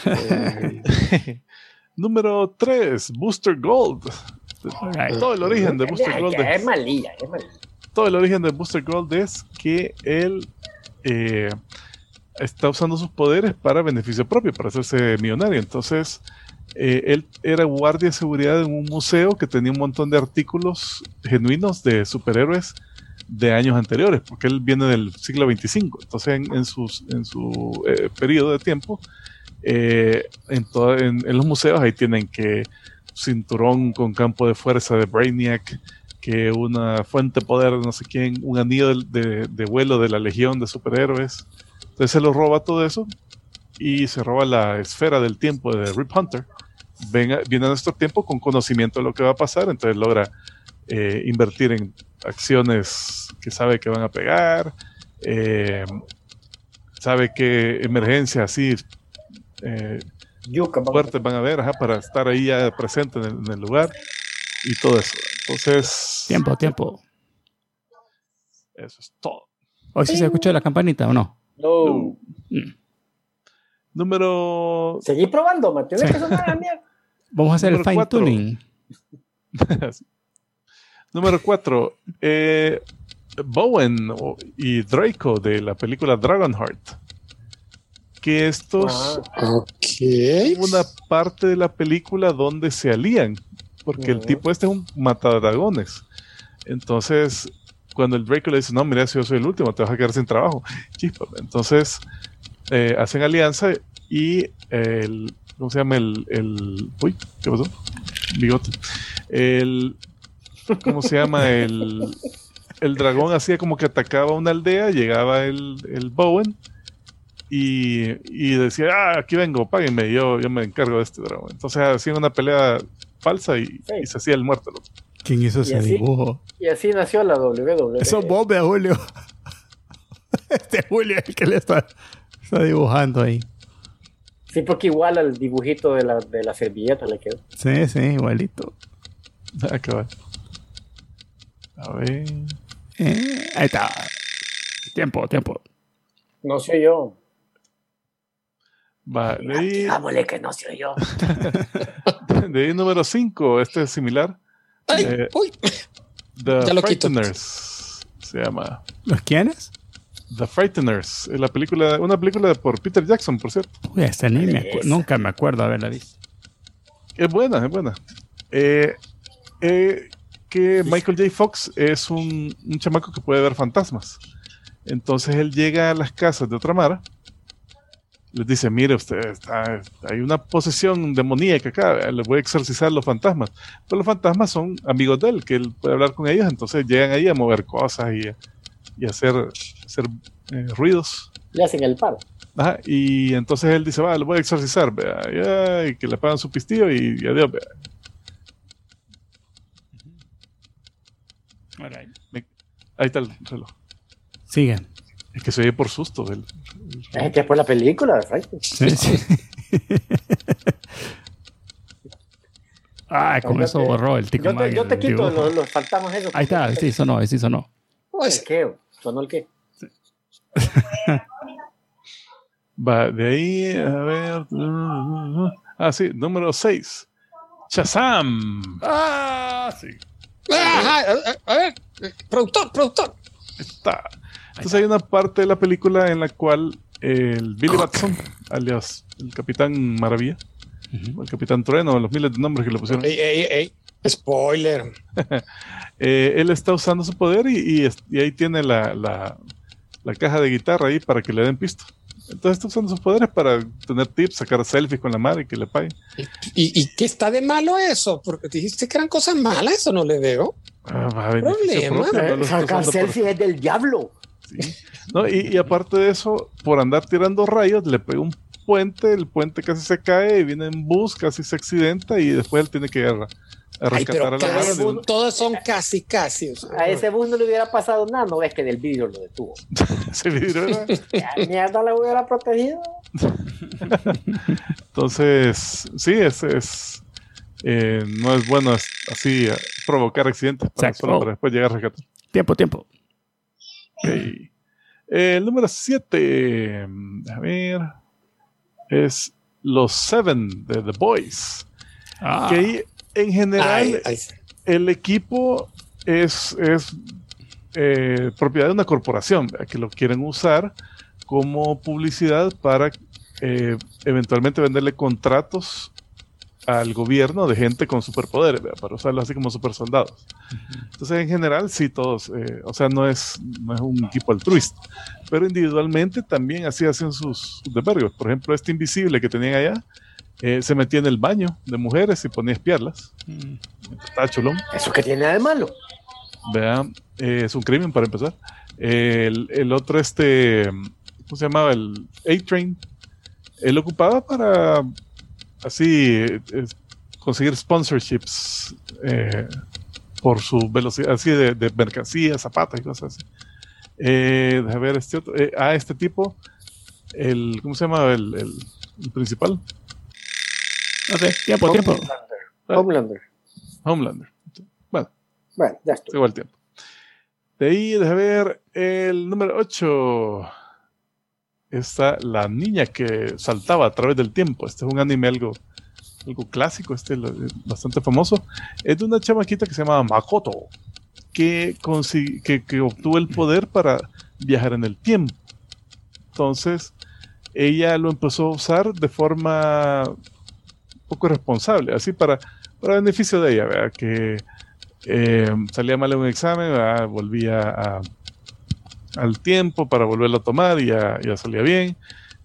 Número 3, Booster Gold. Right. Todo el origen de Booster Gold Es malilla. Todo el origen de Booster Gold es que él está usando sus poderes para beneficio propio, para hacerse millonario. Entonces, él era guardia de seguridad en un museo que tenía un montón de artículos genuinos de superhéroes de años anteriores, porque él viene del siglo 25. Entonces, en su periodo de tiempo, en los museos ahí tienen que cinturón con campo de fuerza de Brainiac, que una fuente de poder de no sé quién, un anillo de vuelo de la legión de superhéroes. Entonces se lo roba todo eso y se roba la esfera del tiempo de Rip Hunter. Viene a nuestro tiempo con conocimiento de lo que va a pasar, entonces logra invertir en acciones que sabe que van a pegar, sabe que emergencias así fuertes van a haber, para estar ahí ya presente en el lugar y todo eso. Entonces... Tiempo. Eso es todo. ¿Hoy sí se escuchó la campanita o no? No. Número... Seguí probando, Mateo. Sí. Que sonar la mierda. Vamos a hacer el fine 4. tuning. Número 4. Bowen y Draco de la película Dragonheart. Que estos... Una parte de la película donde se alían. Porque el tipo este es un matadragones. Entonces, cuando el Draco le dice, no, mira, si yo soy el último, te vas a quedar sin trabajo. Chispa. Entonces, hacen alianza y ¿cómo se llama? Uy, ¿qué pasó? Bigote. ¿Cómo se llama? El dragón hacía como que atacaba una aldea, llegaba el Bowen y decía, aquí vengo, páguenme, yo me encargo de este dragón. Entonces hacían una pelea falsa y se hacía el muerto. ¿Quién hizo ese dibujo? Y así nació la WWE. Eso es bomba, Julio. Julio es el que le está dibujando ahí. Sí, porque igual al dibujito de la servilleta le quedó. Sí, igualito. Acabar. A ver. Ahí está. Tiempo. No soy yo. Va, Digámosle que no soy yo. De ahí número 5, este es similar. Uy. The Ya lo quito. Frighteners se llama. ¿Los quiénes? The Frighteners, una película por Peter Jackson, por cierto. Uy, esta ni nunca me acuerdo haberla visto. Es buena. Que Michael J. Fox es un chamaco que puede ver fantasmas. Entonces él llega a las casas de otra mara, les dice, mire usted, hay una posesión demoníaca acá, le voy a exorcizar los fantasmas. Pero los fantasmas son amigos de él, que él puede hablar con ellos, entonces llegan ahí a mover cosas y hacer ruidos. Le hacen el paro. Ajá, y entonces él dice, va, lo voy a exorcizar, vea, y que le pagan su pistillo y adiós, vea. Ahí está el reloj. Sigan. Es que se oye por susto. Es que fue la película, ¿verdad? Sí. Con eso borró el tico. Yo te quito los fantasmas esos. Ahí está, sí sonó. ¿El qué? ¿Sonó el qué? Sí. Va, de ahí, a ver. Sí, número 6. Shazam. Sí. A ver, productor. Está. Entonces hay una parte de la película en la cual el Billy Batson, alias el Capitán Maravilla, o el Capitán Trueno, los miles de nombres que le pusieron. Ey. Spoiler. Él está usando su poder y ahí tiene la caja de guitarra ahí para que le den pisto. Entonces está usando sus poderes para tener tips, sacar selfies con la madre y que le paguen. ¿Y qué está de malo eso? Porque dijiste que eran cosas malas, eso no le veo. Problema. Sacar selfies es del diablo. Sí. No, y aparte de eso, por andar tirando rayos, le pega un puente, el puente casi se cae, y viene en bus, casi se accidenta y después él tiene que ir a rescatar a la madre. Todos son casi. O sea, a ese bus no le hubiera pasado nada, no ves que del vidrio lo detuvo. Ese vidrio era. Mierda, le hubiera protegido. Entonces, sí, no es bueno así provocar accidentes solo para después llegar a rescatar. Tiempo. Okay. El número 7, a ver, es los 7 de The Boys. Que ahí, en general, el equipo es propiedad de una corporación, ¿verdad? Que lo quieren usar como publicidad para eventualmente venderle contratos al gobierno de gente con superpoderes, ¿verdad? Para usarlo así como super soldados. Entonces, en general, sí, todos, o sea, no es un equipo altruista, pero individualmente también así hacen sus desvergos. Por ejemplo, este invisible que tenían allá, se metía en el baño de mujeres y ponía a espiarlas. Estaba chulón. ¿Eso qué tiene de malo? Vean, es un crimen para empezar. El otro, ¿cómo se llamaba? El A-Train. Él ocupaba para así conseguir sponsorships por su velocidad, así de mercancías, zapatos y cosas así. Déjame ver este otro. Este tipo, ¿cómo se llama? El principal. No sé, tiempo. Homelander. Bueno, ya estoy. se va el tiempo. De ahí, déjame ver, el número 8. Está la niña que saltaba a través del tiempo. Este es un anime algo clásico, bastante famoso. Es de una chamaquita que se llama Makoto, que obtuvo el poder para viajar en el tiempo. Entonces, ella lo empezó a usar de forma poco responsable, así para beneficio de ella, ¿verdad? Que salía mal en un examen, ¿verdad? Volvía al tiempo para volverlo a tomar y ya salía bien.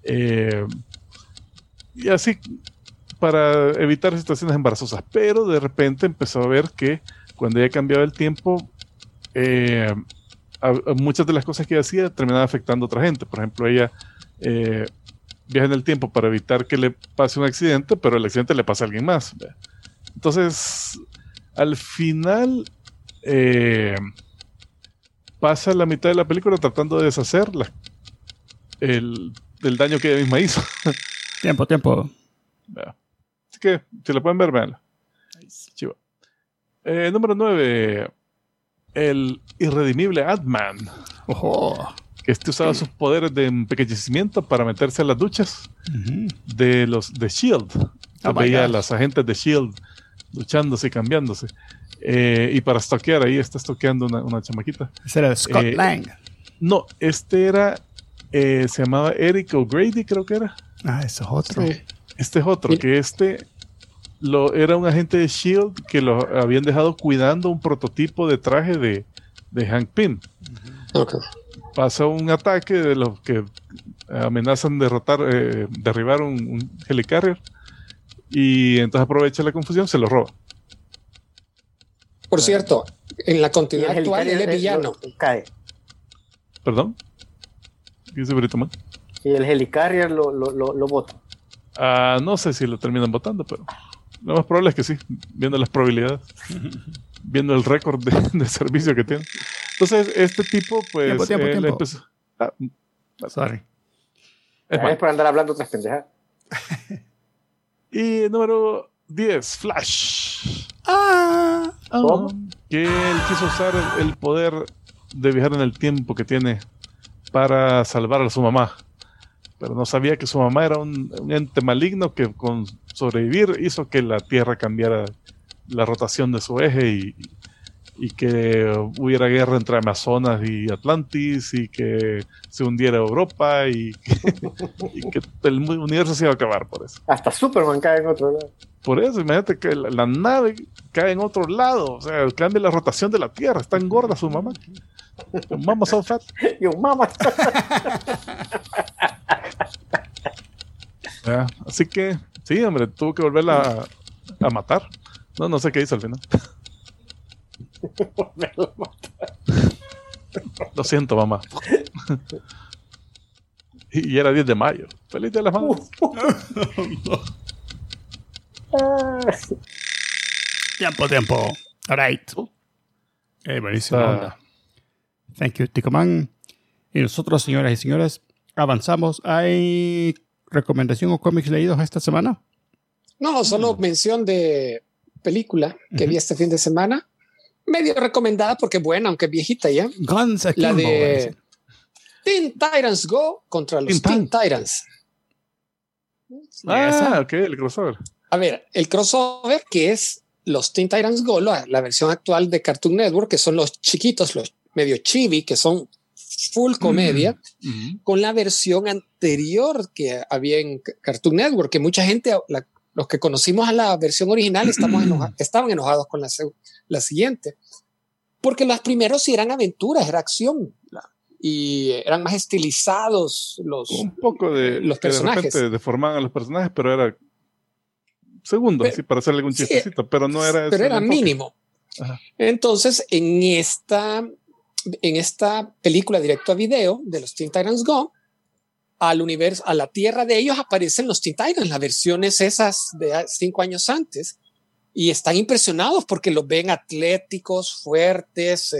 Y así para evitar situaciones embarazosas. Pero de repente empezó a ver que cuando ella cambiaba el tiempo, muchas de las cosas que ella hacía terminaban afectando a otra gente. Por ejemplo, ella viaja en el tiempo para evitar que le pase un accidente, pero el accidente le pasa a alguien más. Entonces, al final pasa la mitad de la película tratando de deshacer el daño que ella misma hizo. Tiempo. Así que, si la pueden ver, véanla. Chivo. Número 9. El irredimible Ant-Man. Que usaba sus poderes de empequeñecimiento para meterse a las duchas de los de S.H.I.E.L.D. Veía a las agentes de S.H.I.E.L.D. luchándose y cambiándose. Y para stalkear, ahí está stalkeando una chamaquita. Ese era Scott Lang. No, este era, se llamaba Eric O'Grady, creo que era. Ese es otro. Sí. Este es otro, que era un agente de S.H.I.E.L.D. que lo habían dejado cuidando un prototipo de traje de Hank Pym. Okay. Pasa un ataque de los que amenazan derribar un helicarrier, y entonces aprovecha la confusión, se lo roba. Por cierto, en la continuidad actual él es villano. Cae. ¿Perdón? ¿Qué dice Brito Man? Y el Helicarrier lo votan. No sé si lo terminan votando, pero lo más probable es que sí, viendo las probabilidades, viendo el récord de servicio que tiene. Entonces, este tipo, pues... Tiempo. Empezó... Sorry. Es por andar hablando otras pendejadas. Y número 10, Flash. ¿Cómo? Que él quiso usar el poder de viajar en el tiempo que tiene para salvar a su mamá. Pero no sabía que su mamá era un ente maligno que con sobrevivir hizo que la Tierra cambiara la rotación de su eje y que hubiera guerra entre Amazonas y Atlantis y que se hundiera Europa y que el universo se iba a acabar por eso. Hasta Superman cae en otro lado. Por eso, imagínate que la nave cae en otro lado, o sea, cambia la rotación de la Tierra, está engorda su mamá. Mama so fat. Yo, mamá. Así que, sí, hombre, tuvo que volverla a matar. No sé qué hizo al final. Lo siento, mamá. Y era 10 de mayo. Feliz Día de las Madres. Tiempo. All right. Buenísima onda. Thank you, Ticoman. Y nosotros, señoras y señores, avanzamos. ¿Hay recomendación o cómics leídos esta semana? No, solo mención de película que vi este fin de semana. Medio recomendada porque es buena, aunque es viejita ya. Guns Akimbo, la de Teen Titans Go contra los Teen Titans. Ok, el crossover. A ver, el crossover que es los Teen Titans Go, la versión actual de Cartoon Network, que son los chiquitos, los medio chibi, que son full comedia, con la versión anterior que había en Cartoon Network, que mucha gente, los que conocimos a la versión original, estaban enojados con la siguiente, porque las primeros sí eran aventuras, era acción, y eran más estilizados un poco de los personajes. De repente deformaban a los personajes, pero era segundos, así, para hacerle algún chistecito, pero no era eso. Pero era mínimo. Ajá. Entonces, en esta película directo a video de los Teen Titans Go, al universo, a la tierra de ellos aparecen los Teen Titans, las versiones esas de 5 años antes, y están impresionados porque los ven atléticos, fuertes,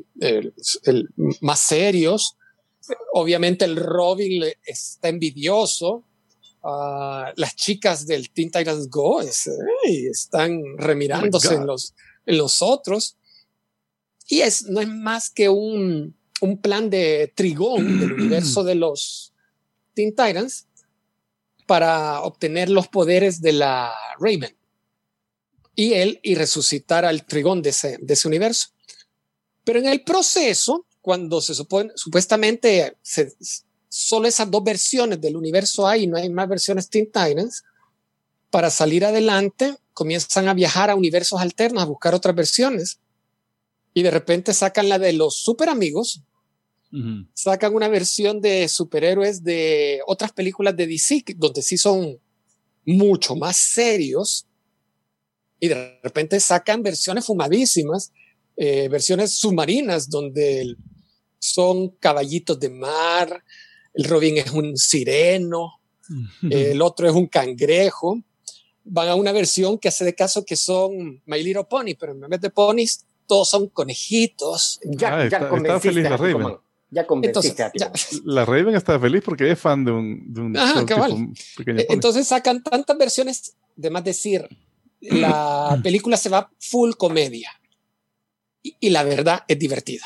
más serios. Obviamente el Robin está envidioso. Las chicas del Teen Titans Go están remirándose en los otros. Y no es más que un plan de Trigón del universo de los Teen Titans para obtener los poderes de la Raven y resucitar al Trigón de ese universo. Pero en el proceso, cuando supuestamente solo esas 2 versiones del universo hay y no hay más versiones Teen Titans, para salir adelante comienzan a viajar a universos alternos, a buscar otras versiones. Y de repente sacan la de los super amigos, sacan una versión de superhéroes de otras películas de DC, donde sí son mucho más serios, y de repente sacan versiones fumadísimas, versiones submarinas, donde son caballitos de mar, el Robin es un sireno, el otro es un cangrejo. Van a una versión que hace de caso que son My Little Pony, pero en vez de ponis todos son conejitos. Ya está feliz la Raven. Ya convenciste. Entonces, la Raven está feliz porque es fan de un pequeño. Entonces sacan tantas versiones, de más decir, la película se va full comedia y la verdad es divertida.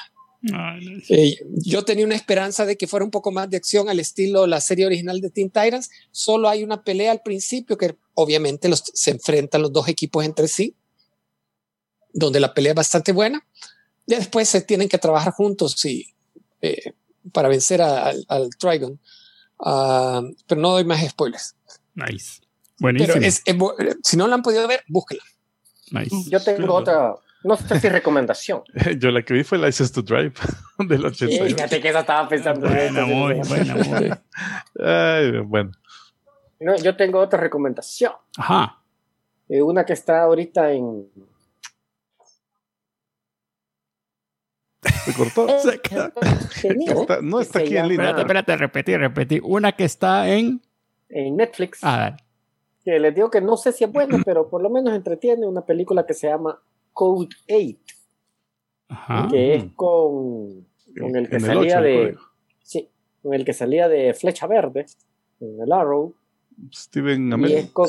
Yo tenía una esperanza de que fuera un poco más de acción al estilo la serie original de Teen Titans. Solo hay una pelea al principio que obviamente se enfrentan los 2 equipos entre sí, donde la pelea es bastante buena. Ya después se tienen que trabajar juntos para vencer al Trigon. Pero no doy más spoilers. Nice. Buenísimo. Pero si no la han podido ver, búsquela. Nice. Yo tengo otra, no sé si recomendación. Yo la que vi fue License to Drive del 88. Fíjate que esa estaba pensando. Bueno. No, yo tengo otra recomendación. Ajá. Una que está ahorita en Se cortó. Se quedó. No está aquí en línea. Espérate, repetí. Una que está en Netflix. Dale. Que les digo que no sé si es buena, pero por lo menos entretiene, una película que se llama Code 8. Ajá. Que es con el que salía de... Sí, con el que salía de Flecha Verde, en el Arrow. Steven Amell.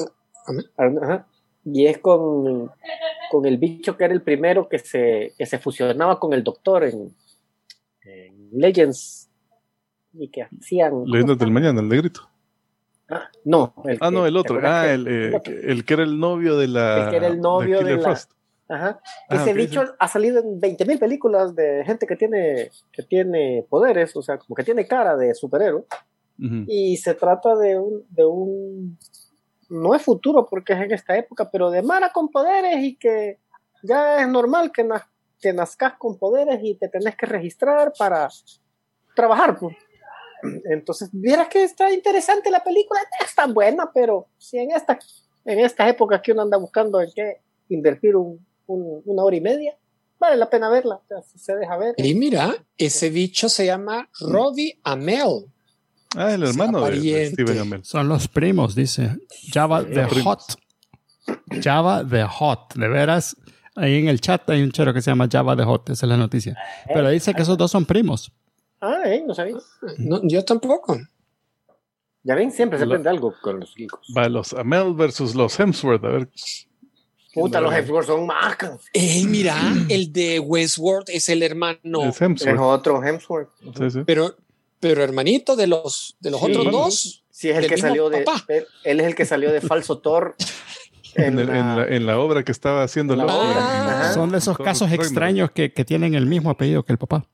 Y es con el bicho que era el primero que se fusionaba con el Doctor en Legends y que hacían... Leyendas del Mañana, el negrito. No, el otro. El que era el novio de la... El que era el novio de la... Frost. Ajá. Ese bicho ha salido en 20,000 películas de gente que tiene poderes, o sea, como que tiene cara de superhéroe. Uh-huh. Y se trata de un no es futuro porque es en esta época, pero de mara con poderes y que ya es normal que nazcas con poderes y te tenés que registrar para trabajar, pues. Entonces, vieras que está interesante la película, no es tan buena, pero si en esta época que uno anda buscando en qué invertir una hora y media, vale la pena verla, o sea, se deja ver. Y mira, ese bicho se llama Robbie Amell. El hermano de Steven Amell. Son los primos, dice. Java the Hot. Java the Hot. De veras, ahí en el chat hay un chero que se llama Java the Hot, esa es la noticia. Pero dice que esos dos son primos. No sabía. No, yo tampoco. Ya ven, siempre se aprende algo con los geekos. Va, los Amell versus los Hemsworth, a ver. Puta, los Hemsworth son marcas. Mira, el de Westworld es el hermano. Es otro Hemsworth. Sí. Pero hermanito de los otros dos. Sí, es el que salió de... Él es el que salió de falso Thor. En la obra que estaba haciendo. Son de esos casos extraños que tienen el mismo apellido que el papá.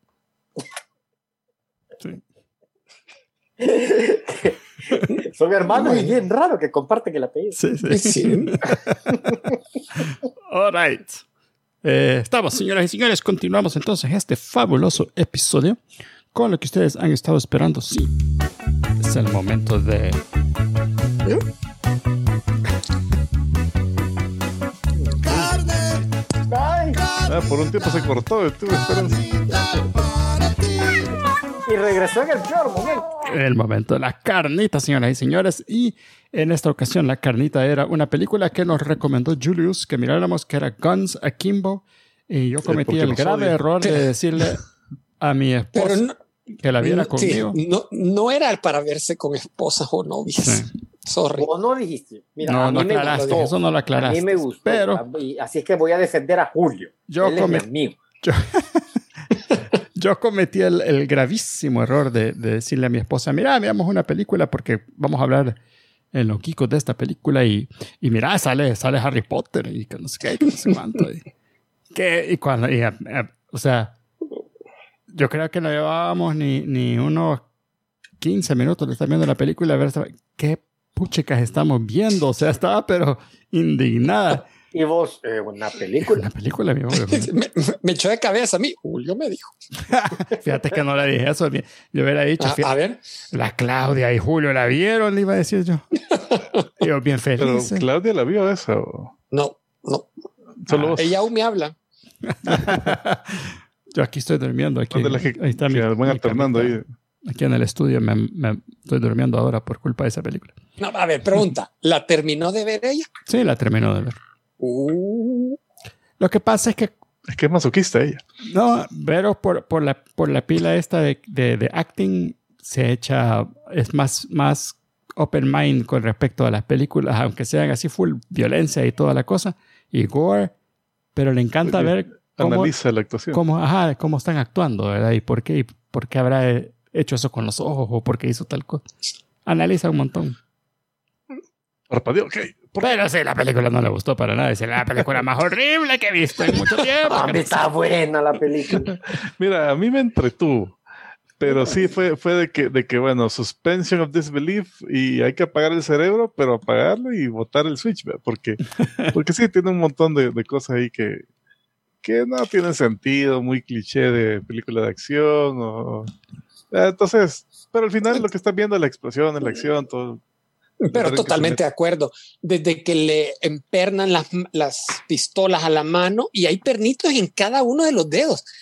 Sí. Son hermanos y es bien raro que comparten el apellido. Sí. All right. Estamos, señoras y señores, continuamos entonces este fabuloso episodio con lo que ustedes han estado esperando. Sí, es el momento de... Por un tiempo se cortó, estuve esperando. Y regresó en el peor momento. El momento de la carnita, señoras y señores. Y en esta ocasión la carnita era una película que nos recomendó Julius que miráramos, que era Guns Akimbo. Y yo cometí el grave error de decirle a mi esposa que la viera conmigo. No era para verse con esposas o novias. Sí. Sorry. Vos no dijiste. Mira, no aclaraste, eso no lo aclaraste. A mí me gustó. Pero, así es que voy a defender a Julio. Él es mi amigo. Yo cometí el gravísimo error de decirle a mi esposa, mira, veamos una película porque vamos a hablar en los geekos de esta película y mira, sale Harry Potter y que no sé qué, que no sé cuánto. O sea, yo creo que no llevábamos ni unos 15 minutos de estar viendo la película, a ver qué puchicas estamos viendo. O sea, estaba pero indignada. Y vos, una película. Una película, mi amor. Me echó de cabeza a mí. Julio me dijo. Fíjate que no le dije eso. Yo hubiera dicho. A ver. La Claudia y Julio la vieron, le iba a decir yo. Yo bien feliz. Pero Claudia la vio esa. ¿O? No. Solo vos. Ella aún me habla. Yo aquí estoy durmiendo. Ahí está mi alternando ahí. Aquí en el estudio me estoy durmiendo ahora por culpa de esa película. No, a ver, pregunta. ¿La terminó de ver ella? Sí, la terminó de ver. Lo que pasa es que... Es que es masoquista ella. No, pero por la pila esta de acting se echa... Es más open mind con respecto a las películas, aunque sean así full violencia y toda la cosa, y gore, pero le encanta ver cómo... Analiza la actuación. Cómo están actuando, ¿verdad? Y por qué habrá hecho eso con los ojos o por qué hizo tal cosa. Analiza un montón. Parpadeó, ok. Pero sí, la película no le gustó para nada. Es la película más horrible que he visto en mucho tiempo. A mí está buena la película. Mira, a mí me entretuvo. Pero sí fue de que, bueno, suspension of disbelief y hay que apagar el cerebro, pero apagarlo y botar el switch, ¿verdad? Porque sí, tiene un montón de cosas ahí que no tienen sentido, muy cliché de película de acción. Entonces, pero al final lo que están viendo es la explosión, la acción, todo. Pero totalmente de acuerdo. Desde que le empernan las pistolas a la mano y hay pernitos en cada uno de los dedos.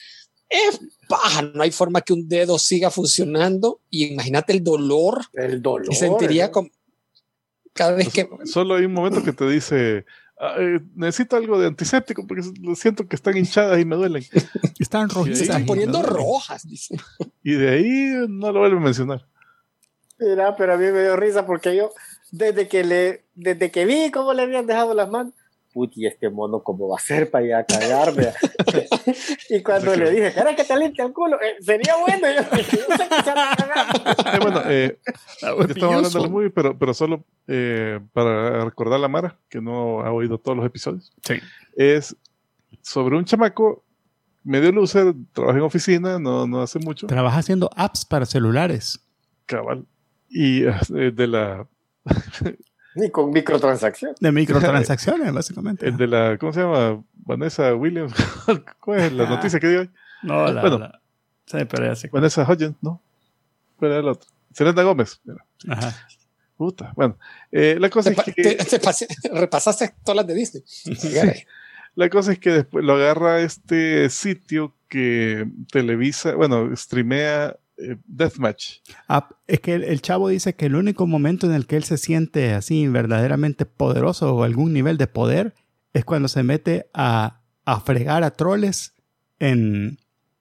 Es paja, no hay forma que un dedo siga funcionando. Y imagínate el dolor. El dolor. Que sentiría como cada vez que... Solo hay un momento que te dice, necesito algo de antiséptico porque siento que están hinchadas y me duelen. Están Se rojitas. están poniendo rojas, dice. Y de ahí no lo vuelve a mencionar. Mira, pero a mí me dio risa porque yo, desde que vi cómo le habían dejado las manos, puti, este mono, ¿cómo va a ser para ir a cagarme? Y cuando le dije, ¿querés que te limpie el culo? Sería bueno. Yo sé que se va a cagar. Bueno, estamos hablando de la movie, pero solo para recordar a la Mara, que no ha oído todos los episodios. Sí. Es sobre un chamaco medio loser, trabaja en oficina, no hace mucho. Trabaja haciendo apps para celulares. Cabal. Y de la... Ni con microtransacción. De microtransacciones, básicamente. de la, ¿cómo se llama? Vanessa Williams. ¿Cuál es la noticia que dio hoy? No, bueno, sí, pero ya sé. Vanessa Hudgens, ¿no? ¿Cuál era el otro? Selena Gómez. Mira. Ajá. Puta. Bueno, la cosa es que... repasaste todas las de Disney. La cosa es que después lo agarra este sitio que televisa, bueno, streamea Deathmatch. Es que el chavo dice que el único momento en el que él se siente así verdaderamente poderoso o algún nivel de poder es cuando se mete a fregar a troles en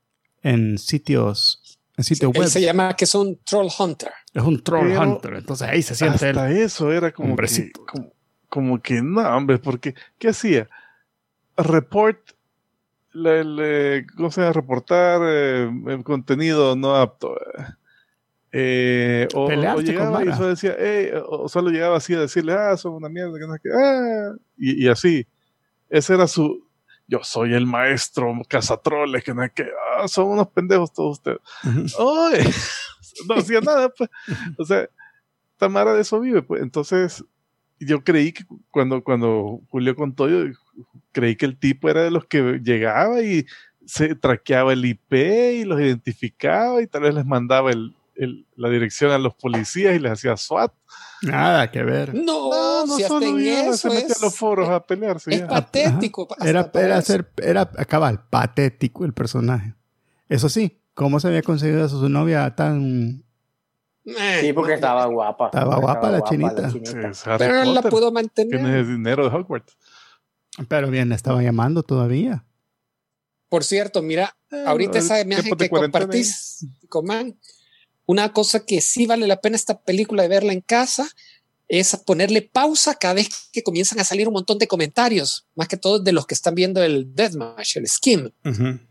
sitios web. Él se llama que es un troll hunter. Es un troll hunter, entonces ahí se siente hasta eso era como que no, hombre, porque ¿qué hacía? ¿Cómo se llama? Reportar el contenido no apto. O llegaba y solo decía, o solo llegaba así a decirle, son una mierda, que no sé qué, y así. Ese era yo soy el maestro cazatroles, que no es que, son unos pendejos todos ustedes. No hacía nada, pues. O sea, Tamara de eso vive, pues. Entonces, yo creí que cuando Julio contó, yo creí que el tipo era de los que llegaba y se traqueaba el IP y los identificaba y tal vez les mandaba la dirección a los policías y les hacía SWAT. Nada que ver. No si hasta en eso se metía a los foros a pelearse. Es patético. Era cabal, patético el personaje. Eso sí, ¿cómo se había conseguido a su novia tan... Sí, porque estaba guapa. Estaba guapa la chinita. Sí, pero no la pudo mantener. Tiene dinero de Hogwarts. Pero bien, la estaba llamando todavía. Por cierto, mira, ahorita esa imagen que compartís, Coman, una cosa que sí vale la pena esta película de verla en casa es ponerle pausa cada vez que comienzan a salir un montón de comentarios, más que todo de los que están viendo el Deathmatch, el Skim. Uh-huh.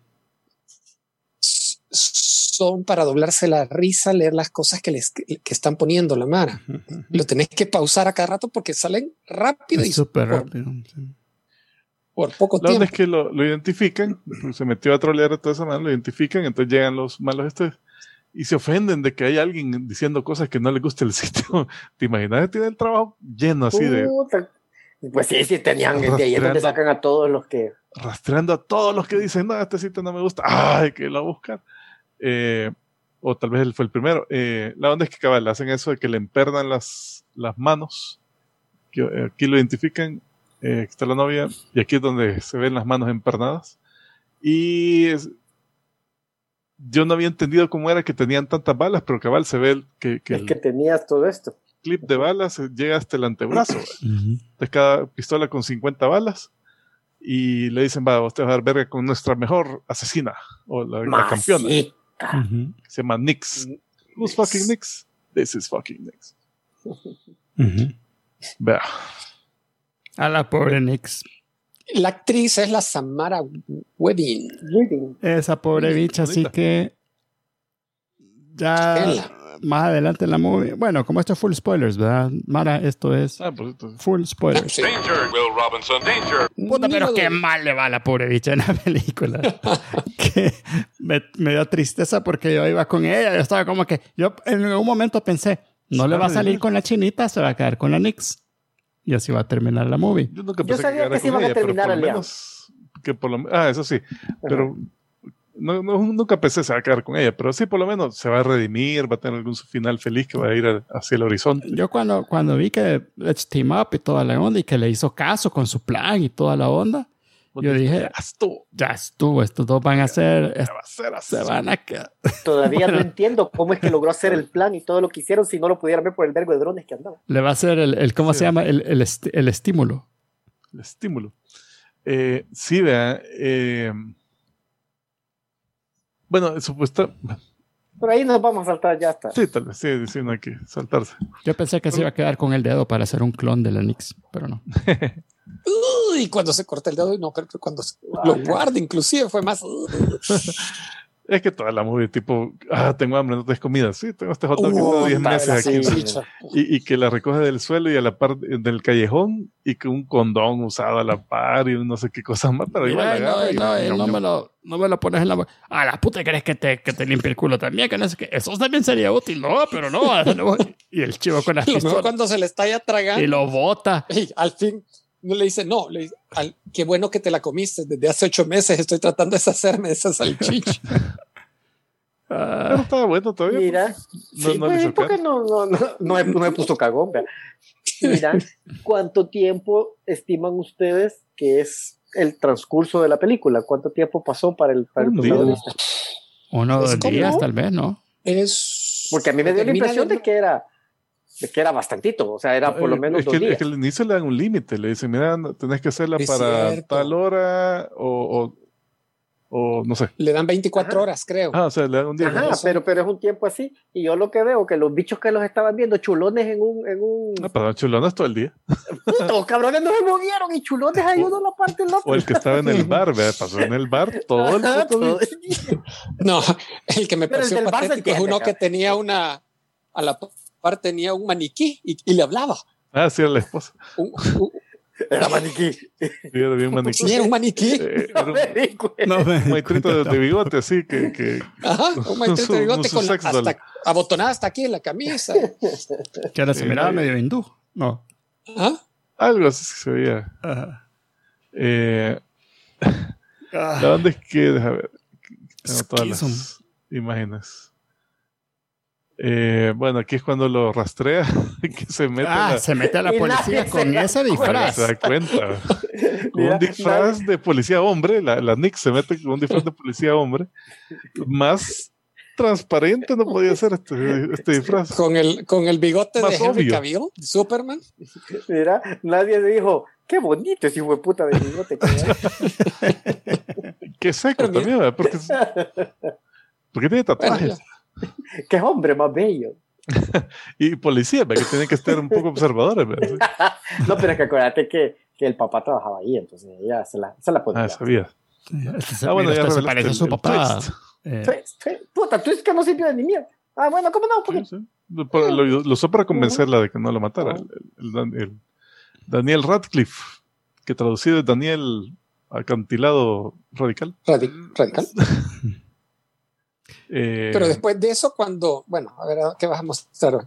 Son para doblarse la risa, leer las cosas que están poniendo la Mara. Uh-huh. Lo tenés que pausar a cada rato porque salen rápido y súper rápido. Sí. Por poco tiempo. tiempo. Es que lo identifican, se metió a trolear toda esa mano, lo identifican, entonces llegan los malos y se ofenden de que hay alguien diciendo cosas que no les gusta el sitio. ¿Te imaginas que tiene el trabajo lleno así de... Pues sí, tenían, de ahí es donde sacan a todos los que... Rastreando a todos los que dicen, no, este sitio no me gusta, hay que lo buscar. O tal vez él fue el primero. La onda es que cabal, hacen eso de que le empernan las manos. Aquí lo identifican, está la novia, y aquí es donde se ven las manos empernadas. Y yo no había entendido cómo era que tenían tantas balas, pero cabal se ve que tenías todo esto. Clip de balas llega hasta el antebrazo. Uh-huh. De cada pistola con 50 balas. Y le dicen, va, usted va a dar verga con nuestra mejor asesina, o la campeona. Uh-huh. Se llama Nyx. Who's fucking Nyx? This is fucking Nyx. Uh-huh. Vea. A la pobre Nyx. La actriz es la Samara Weaving. Esa pobre bicha, así que ya más adelante en la movie. Bueno, como esto es full spoilers, ¿verdad? Mara, esto es full spoilers. Sí. Danger, Will Robinson, danger. Puta, pero qué mal le va a la pobre bicha en la película. Que me dio tristeza porque yo iba con ella. Yo estaba como que, yo en un momento pensé, no le va a salir con la chinita, se va a quedar con la Nyx. Y así va a terminar la movie. Yo sabía que sí iban a terminar el eso sí. Pero nunca pensé se va a quedar con ella. Pero sí, por lo menos se va a redimir, va a tener algún final feliz que va a ir hacia el horizonte. Yo cuando vi que Let's Team Up y toda la onda y que le hizo caso con su plan y toda la onda, Yo dije, ya estuvo, estos dos van a hacer, se van a quedar. Todavía no entiendo cómo es que logró hacer el plan y todo lo que hicieron si no lo pudieran ver por el vergo de drones que andaba. Le va a hacer ¿cómo se llama? El estímulo. El estímulo. Sí, vea. Bueno, supuesto. Por ahí nos vamos a saltar, ya está. Sí, tal vez, sí, no hay que saltarse. Yo pensé que se iba a quedar con el dedo para hacer un clon de la Nix, pero no. Y cuando se corta el dedo, no, pero cuando lo guarda, inclusive fue más. Es que toda la movie, tipo, tengo hambre, no tenés comida. Sí, tengo este hot dog que tengo 10 meses aquí. Sí. Y que la recoge del suelo y a la par del callejón y que un condón usado a la par y no sé qué cosas más. Pero mira, no me lo pones en la boca. A la puta, ¿crees que te limpie el culo también? Que no sé qué. Eso también sería útil. No, pero no. Y el chivo con las pistolas. Cuando se le está ya tragando. Y lo bota. Y al fin no le dice, no, le dice, qué bueno que te la comiste. Desde hace 8 meses estoy tratando de deshacerme de esa salchicha. Pero estaba bueno todavía. Mira, ¿por qué no me puso cagón? ¿Verdad? Mira, ¿cuánto tiempo estiman ustedes que es el transcurso de la película? ¿Cuánto tiempo pasó para el protagonista? 1 o 2 días, tal vez, ¿no? Porque a mí me dio la impresión de que era bastantito, o sea, era por lo menos 2 días. Es que al inicio le dan un límite, le dicen, mira, tenés que hacerla para tal hora o no sé. Le dan 24 horas, creo. O sea, le dan un día. Pero es un tiempo así, y yo lo que veo, que los bichos que los estaban viendo, chulones en un... Pero chulones todo el día. Los cabrones no se movieron, y chulones ahí uno la parte del otro. O el que estaba en el bar, ¿verdad? Pasó en el bar todo el puto día. No, el que me pareció patético es uno que tenía a la par tenía un maniquí y le hablaba. Sí, era la esposa. Era maniquí. Sí, era bien maniquí. Sí, era un maniquí. Era un maitrito de bigote, así que Ajá, un maitrito de bigote con abotonada hasta aquí en la camisa. Que ahora se miraba medio hindú. No. Algo así se veía. La onda es que, déjame ver. Tengo todas las imágenes. Bueno, aquí es cuando lo rastrea, que se mete se mete a la policía con ese disfraz. Se da cuenta. Con un disfraz de policía hombre, la Nick se mete con un disfraz de policía hombre. Más transparente no podía ser este disfraz. Con el bigote más de Henry obvio. Cavill, Superman. Mira, nadie dijo, qué bonito ese hijo de puta de bigote. Qué seco también, ¿verdad? Porque tiene tatuajes. Qué hombre más bello. Y policía, que tienen que estar un poco observadores, ¿verdad? No, pero es que acuérdate que el papá trabajaba ahí, entonces ella se la ponía. Sabía. Bueno, ya se parece a su papá. Puta, tú es que no sirvió de ni mierda. Bueno, ¿cómo no? ¿Por sí. Lo usó para convencerla de que no lo matara. El Daniel Radcliffe, que traducido es Daniel Acantilado Radical. Radical. Pero después de eso, bueno, a ver, ¿qué vas a mostrar?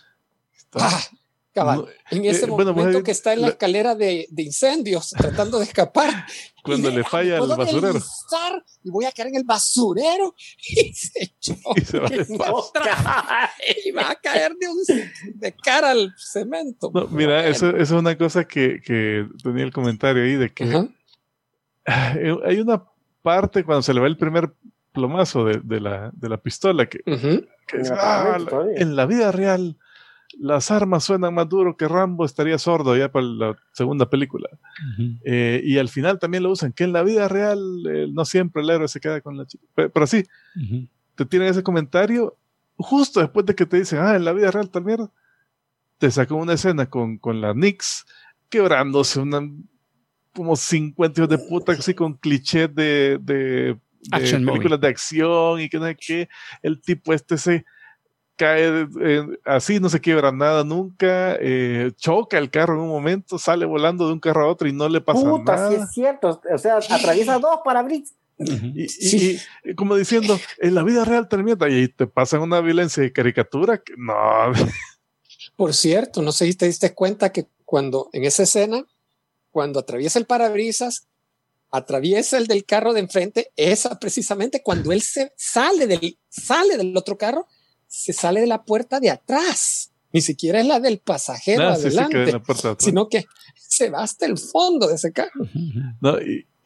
Cabal. En ese momento que está en la escalera de incendios, tratando de escapar. Cuando le falla el basurero. Y voy a caer en el basurero. Y se echó. Y se va de paso. Y va a caer de cara al cemento. No, mira, eso es una cosa que tenía el comentario ahí de que hay una parte cuando se le va el primer plomazo de la pistola que dice, en la vida real las armas suenan más duro que Rambo estaría sordo ya para la segunda película. Y al final también lo usan, que en la vida real no siempre el héroe se queda con la chica, pero sí, te tienen ese comentario justo después de que te dicen, en la vida real tal mierda, te sacan una escena con la Nix quebrándose como 50 hijos de puta así con clichés de películas de acción y que no sé qué, el tipo se cae así, no se quiebra nada nunca, choca el carro en un momento, sale volando de un carro a otro y no le pasa nada. Sí es cierto, o sea, atraviesa 2 parabrisas. Y como diciendo, en la vida real termina y te pasan una violencia de caricatura que no. Por cierto, no sé si te diste cuenta que cuando en esa escena, cuando atraviesa el parabrisas, atraviesa el del carro de enfrente, esa precisamente cuando él sale del otro carro, se sale de la puerta de atrás, ni siquiera es la del pasajero adelante, sino que se va hasta el fondo de ese carro. No,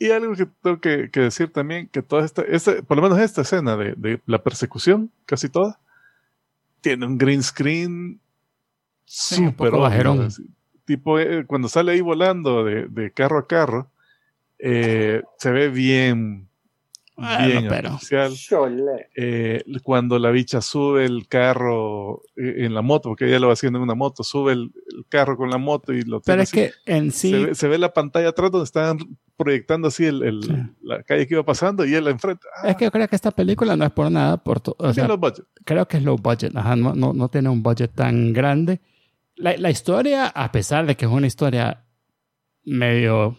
Y algo que tengo que decir también, que toda por lo menos esta escena de la persecución, casi toda, tiene un green screen súper bajerón. Tipo, cuando sale ahí volando de carro a carro, se ve bien artificial. Cuando la bicha sube el carro en la moto, porque ella lo va haciendo en una moto, sube el carro con la moto y lo tiene. Pero es que en sí se ve la pantalla atrás donde están proyectando así la calle que iba pasando y él enfrente. Es que yo creo que esta película no es por nada, low budget. Creo que es low budget, no tiene un budget tan grande. La historia, a pesar de que es una historia medio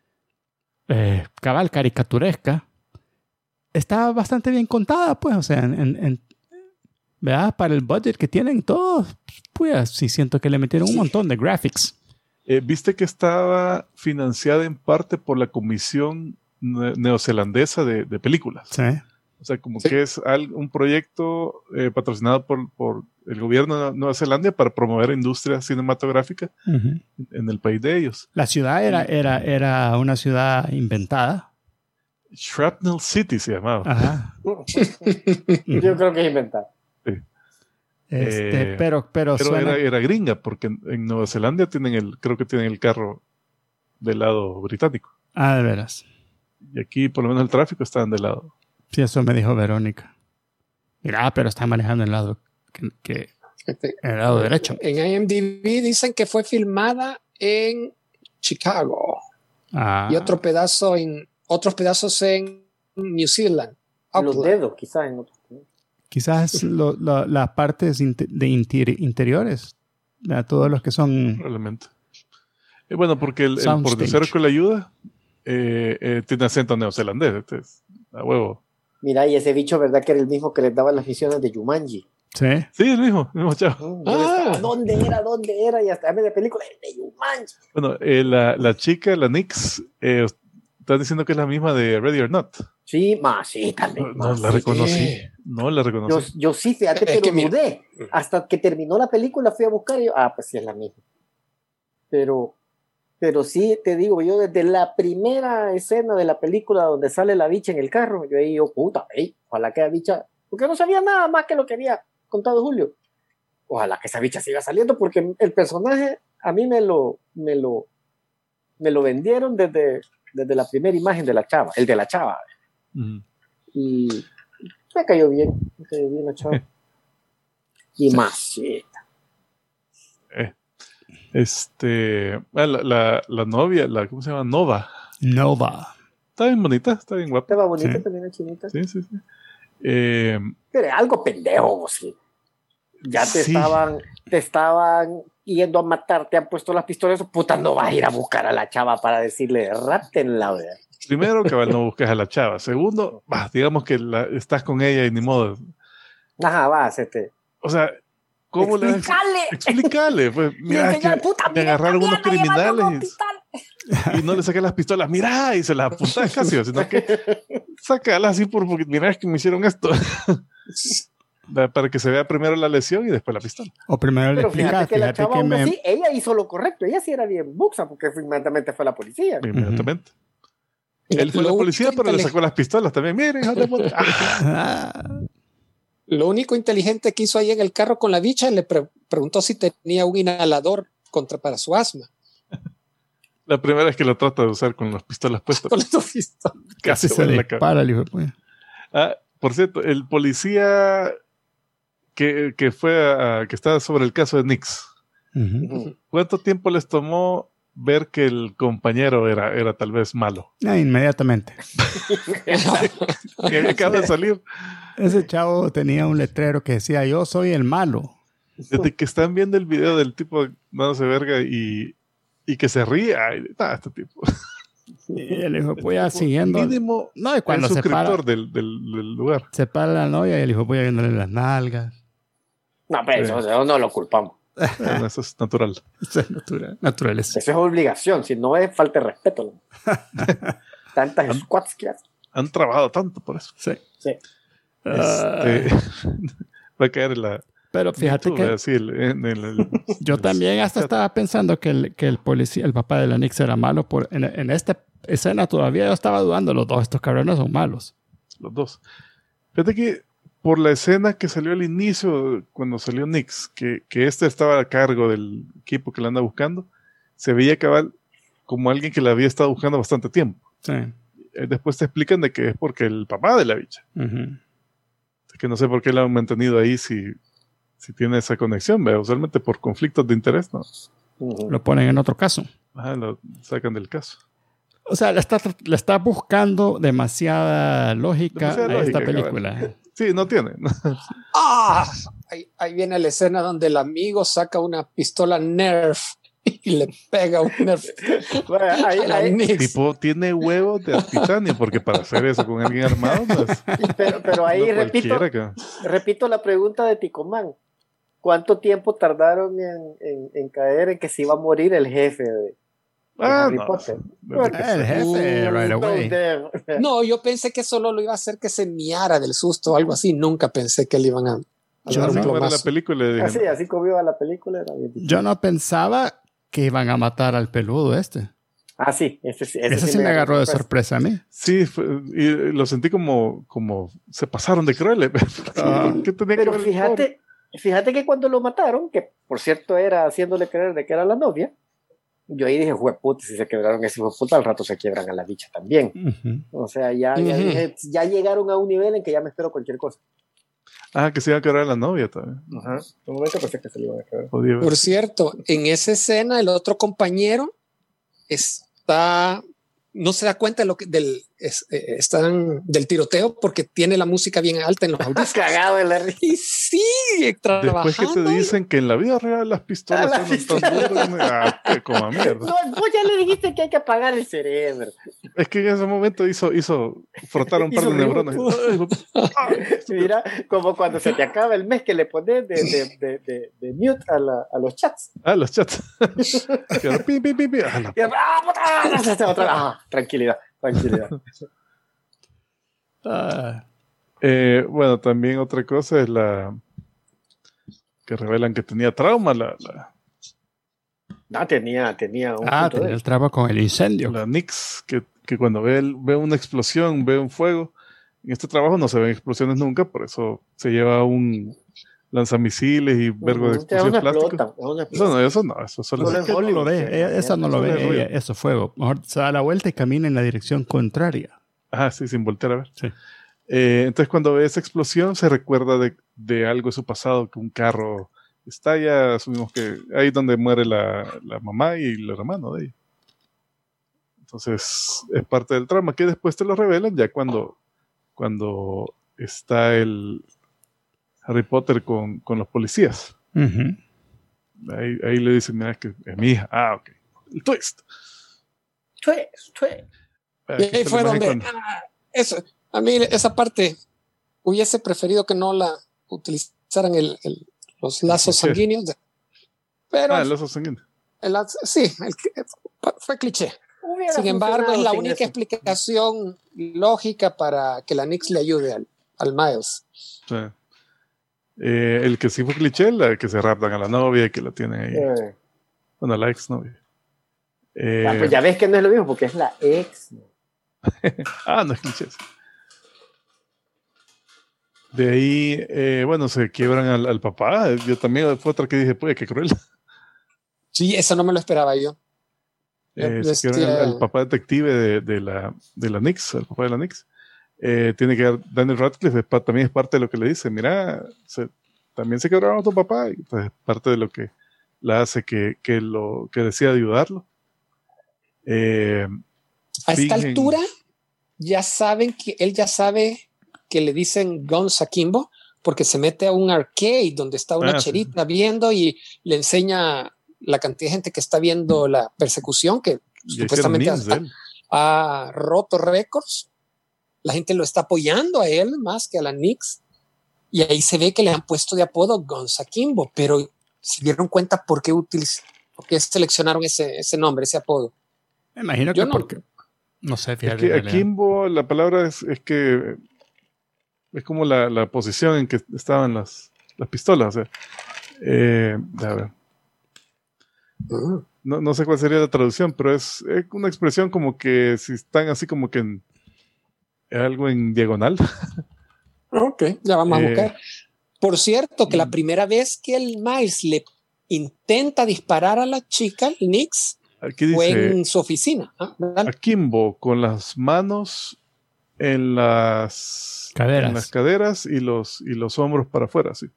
caricaturesca, está bastante bien contada, pues, o sea, ¿verdad? Para el budget que tienen todos, pues sí siento que le metieron un montón de graphics. ¿Viste que estaba financiada en parte por la Comisión Neozelandesa de Películas? Sí. O sea, como que es un proyecto patrocinado por el gobierno de Nueva Zelanda para promover industria cinematográfica en el país de ellos. La ciudad era una ciudad inventada. Shrapnel City se llamaba. Ajá. Yo creo que es inventada. Sí. Pero era gringa, porque en Nueva Zelanda creo que tienen el carro del lado británico. Ah, de veras. Y aquí por lo menos el tráfico está del lado. Sí, eso me dijo Verónica. Mira, pero está manejando el lado el lado derecho. En IMDb dicen que fue filmada en Chicago y otros pedazos en New Zealand. Los dedos, quizás en otros. Quizás las partes de interiores, todos los que son. Probablemente. Bueno, porque el productor que le ayuda tiene acento neozelandés, entonces, a huevo. Mira, y ese bicho, ¿verdad? Que era el mismo que les daba las misiones de Jumanji. Sí. Sí, el mismo chavo. ¿Dónde era? Y hasta de película, el de Jumanji. Bueno, la chica, la Nix, estás diciendo que es la misma de Ready or Not. Sí, sí, también. No la reconocí. No la reconocí. Yo sí, fíjate, pero dudé. Hasta que terminó la película fui a buscar y yo, pues sí es la misma. Pero sí, te digo, yo desde la primera escena de la película donde sale la bicha en el carro, yo ahí, puta, ojalá que la bicha, porque no sabía nada más que lo que había contado Julio. Ojalá que esa bicha siga saliendo, porque el personaje a mí me lo vendieron desde la primera imagen de la chava, el de la chava. Y me cayó bien la chava. Y más, sí. La novia, ¿cómo se llama? Nova. Está bien bonita, está bien guapa. Estaba bonita también la chinita. Sí. Pero algo pendejo, sí. Ya te estaban yendo a matar, te han puesto las pistolas, puta, no vas a ir a buscar a la chava para decirle, rátenla, ¿verdad? Primero, cabal, no busques a la chava. Segundo, digamos que estás con ella y ni modo. Ajá, O sea, ¿cómo Explícale, pues, mira, que me agarraron unos criminales y no le saqué las pistolas, mira, y se las apuntas casi, sino que sácalas así porque mira, es que me hicieron esto. Para que se vea primero la lesión y después la pistola. O primero le explicas. Que la chava, sí, ella hizo lo correcto, ella sí era bien buxa porque inmediatamente fue la policía. Inmediatamente. Él fue la policía, pero le sacó las pistolas también. Miren, hijo de puta. Lo único inteligente que hizo ahí en el carro con la bicha, le preguntó si tenía un inhalador para su asma. La primera vez que lo trata de usar con las pistolas puestas. Con las pistolas. Casi se le para el hijo de puta. Por cierto, el policía que estaba sobre el caso de Nix, ¿cuánto tiempo les tomó ver que el compañero era tal vez malo? Inmediatamente. Que acaba de salir. Ese chavo tenía un letrero que decía, yo soy el malo. Desde que están viendo el video del tipo dándose verga y que se ríe, este tipo. Y el hijo de puya siguiendo. Mínimo no, y cuando el suscriptor se para, del lugar. Se para la novia y el hijo de puya viéndole las nalgas. No, pero eso no lo culpamos. Bueno, eso es natural. Eso es natural. Eso es obligación, si no es falta de respeto. Tantas squats que hacen. Han trabajado tanto por eso. Sí. Va a caer Pero fíjate que yo también hasta estaba pensando que el policía, el papá de la Nix era malo en esta escena todavía yo estaba dudando, los dos estos cabrones son malos. Los dos. Fíjate que por la escena que salió al inicio, cuando salió Nix, que este estaba a cargo del equipo que la anda buscando, se veía cabal como alguien que la había estado buscando bastante tiempo. Sí. Después te explican de que es porque el papá de la bicha. Es que no sé por qué la han mantenido ahí si tiene esa conexión, ¿ve? Usualmente por conflictos de interés, ¿no? Lo ponen en otro caso. Ajá, lo sacan del caso. O sea, le está buscando demasiada lógica a esta película. Cabal. Sí, no tiene. Ahí viene la escena donde el amigo saca una pistola Nerf y le pega un Nerf. Tipo, tiene huevos de titanio, porque para hacer eso con alguien armado, pues, pero ahí repito la pregunta de Ticomán. ¿Cuánto tiempo tardaron en caer en que se iba a morir el jefe de Harry Potter? El jefe, right away. No, yo pensé que solo lo iba a hacer que se miara del susto o algo así. Nunca pensé que le iban a dar un plomazo. La película, así como iba la película. Era bien difícil. Yo no pensaba que iban a matar al peludo este. Sí. Ese sí me agarró de sorpresa a mí. Sí, y lo sentí como se pasaron de crueles. Pero fíjate que cuando lo mataron, que por cierto era haciéndole creer de que era la novia, yo ahí dije, jueputa, si se quebraron ese jueputa, al rato se quiebran a la bicha también. O sea, ya dije, ya llegaron a un nivel en que ya me espero cualquier cosa. Que se iba a quebrar a la novia también. En un momento pensé que se le iba a quebrar. Por cierto, en esa escena el otro compañero no se da cuenta de lo que están del tiroteo porque tiene la música bien alta en los audífonos. Cagado de la risa. Y sigue trabajando. Después que te dicen que en la vida real las pistolas son tan duras, como mierda. No, vos ya le dijiste que hay que apagar el cerebro. Es que en ese momento hizo frotar un par de neuronas. Mira, como cuando se te acaba el mes que le pones de mute a los chats. Los chats. Tranquilidad. Bueno, también otra cosa es que revelan que tenía trauma tenía tenía el trauma con el incendio. La Nix, que cuando ve una explosión, ve un fuego. En este trabajo no se ven explosiones nunca, por eso se lleva un lanzamisiles y vergo de explosivos plásticos. Eso solo es que no lo ve. Esa no lo ve. Eso es fuego. Mejor se da la vuelta y camina en la dirección contraria. Sí, sin voltear a ver. Sí. Entonces cuando ve esa explosión se recuerda de algo de su pasado, que un carro estalla, asumimos que ahí es donde muere la mamá y el hermano de ella. Entonces es parte del trauma que después te lo revelan ya cuando está el Harry Potter con los policías. Ahí le dicen, mira, que es mi hija. Ok. El twist. Y ahí fue donde eso, a mí esa parte hubiese preferido que no la utilizaran los lazos sanguíneos. Pero el lazo sanguíneo. Fue cliché. Sin embargo, es la única explicación lógica para que la Nix le ayude al Miles. Sí. El que sí fue cliché, la que se raptan a la novia y que la tiene ahí. Bueno, la ex novia. Pues ya ves que no es lo mismo porque es la ex. No es cliché. De ahí, bueno, se quiebran al papá. Yo también fue otra que dije, pues, qué cruel. Sí, eso no me lo esperaba yo. Se quiebran al papá detective de la Nix, al papá de la Nix. Tiene que dar Daniel Radcliffe, también es parte de lo que le dice, mira, también se quebraron a tu papá, y pues es parte de lo que la hace que decida ayudarlo. A esta altura ya saben que él ya sabe que le dicen Guns Akimbo porque se mete a un arcade donde está una cherita viendo y le enseña la cantidad de gente que está viendo la persecución que supuestamente ha roto récords. La gente lo está apoyando a él más que a la Nix. Y ahí se ve que le han puesto de apodo Guns Akimbo, pero se dieron cuenta por qué seleccionaron ese nombre, ese apodo. Me imagino que porque... No sé, fíjate. Es que Akimbo, la palabra es que es como la posición en que estaban las pistolas. O sea, a ver. No sé cuál sería la traducción, pero es una expresión como que si están así como que en algo en diagonal. Ok, ya vamos a buscar. Por cierto, que la primera vez que el Miles le intenta disparar a la chica, el Nix, aquí fue dice, en su oficina. Akimbo con las manos en las caderas y los hombros para afuera, sí.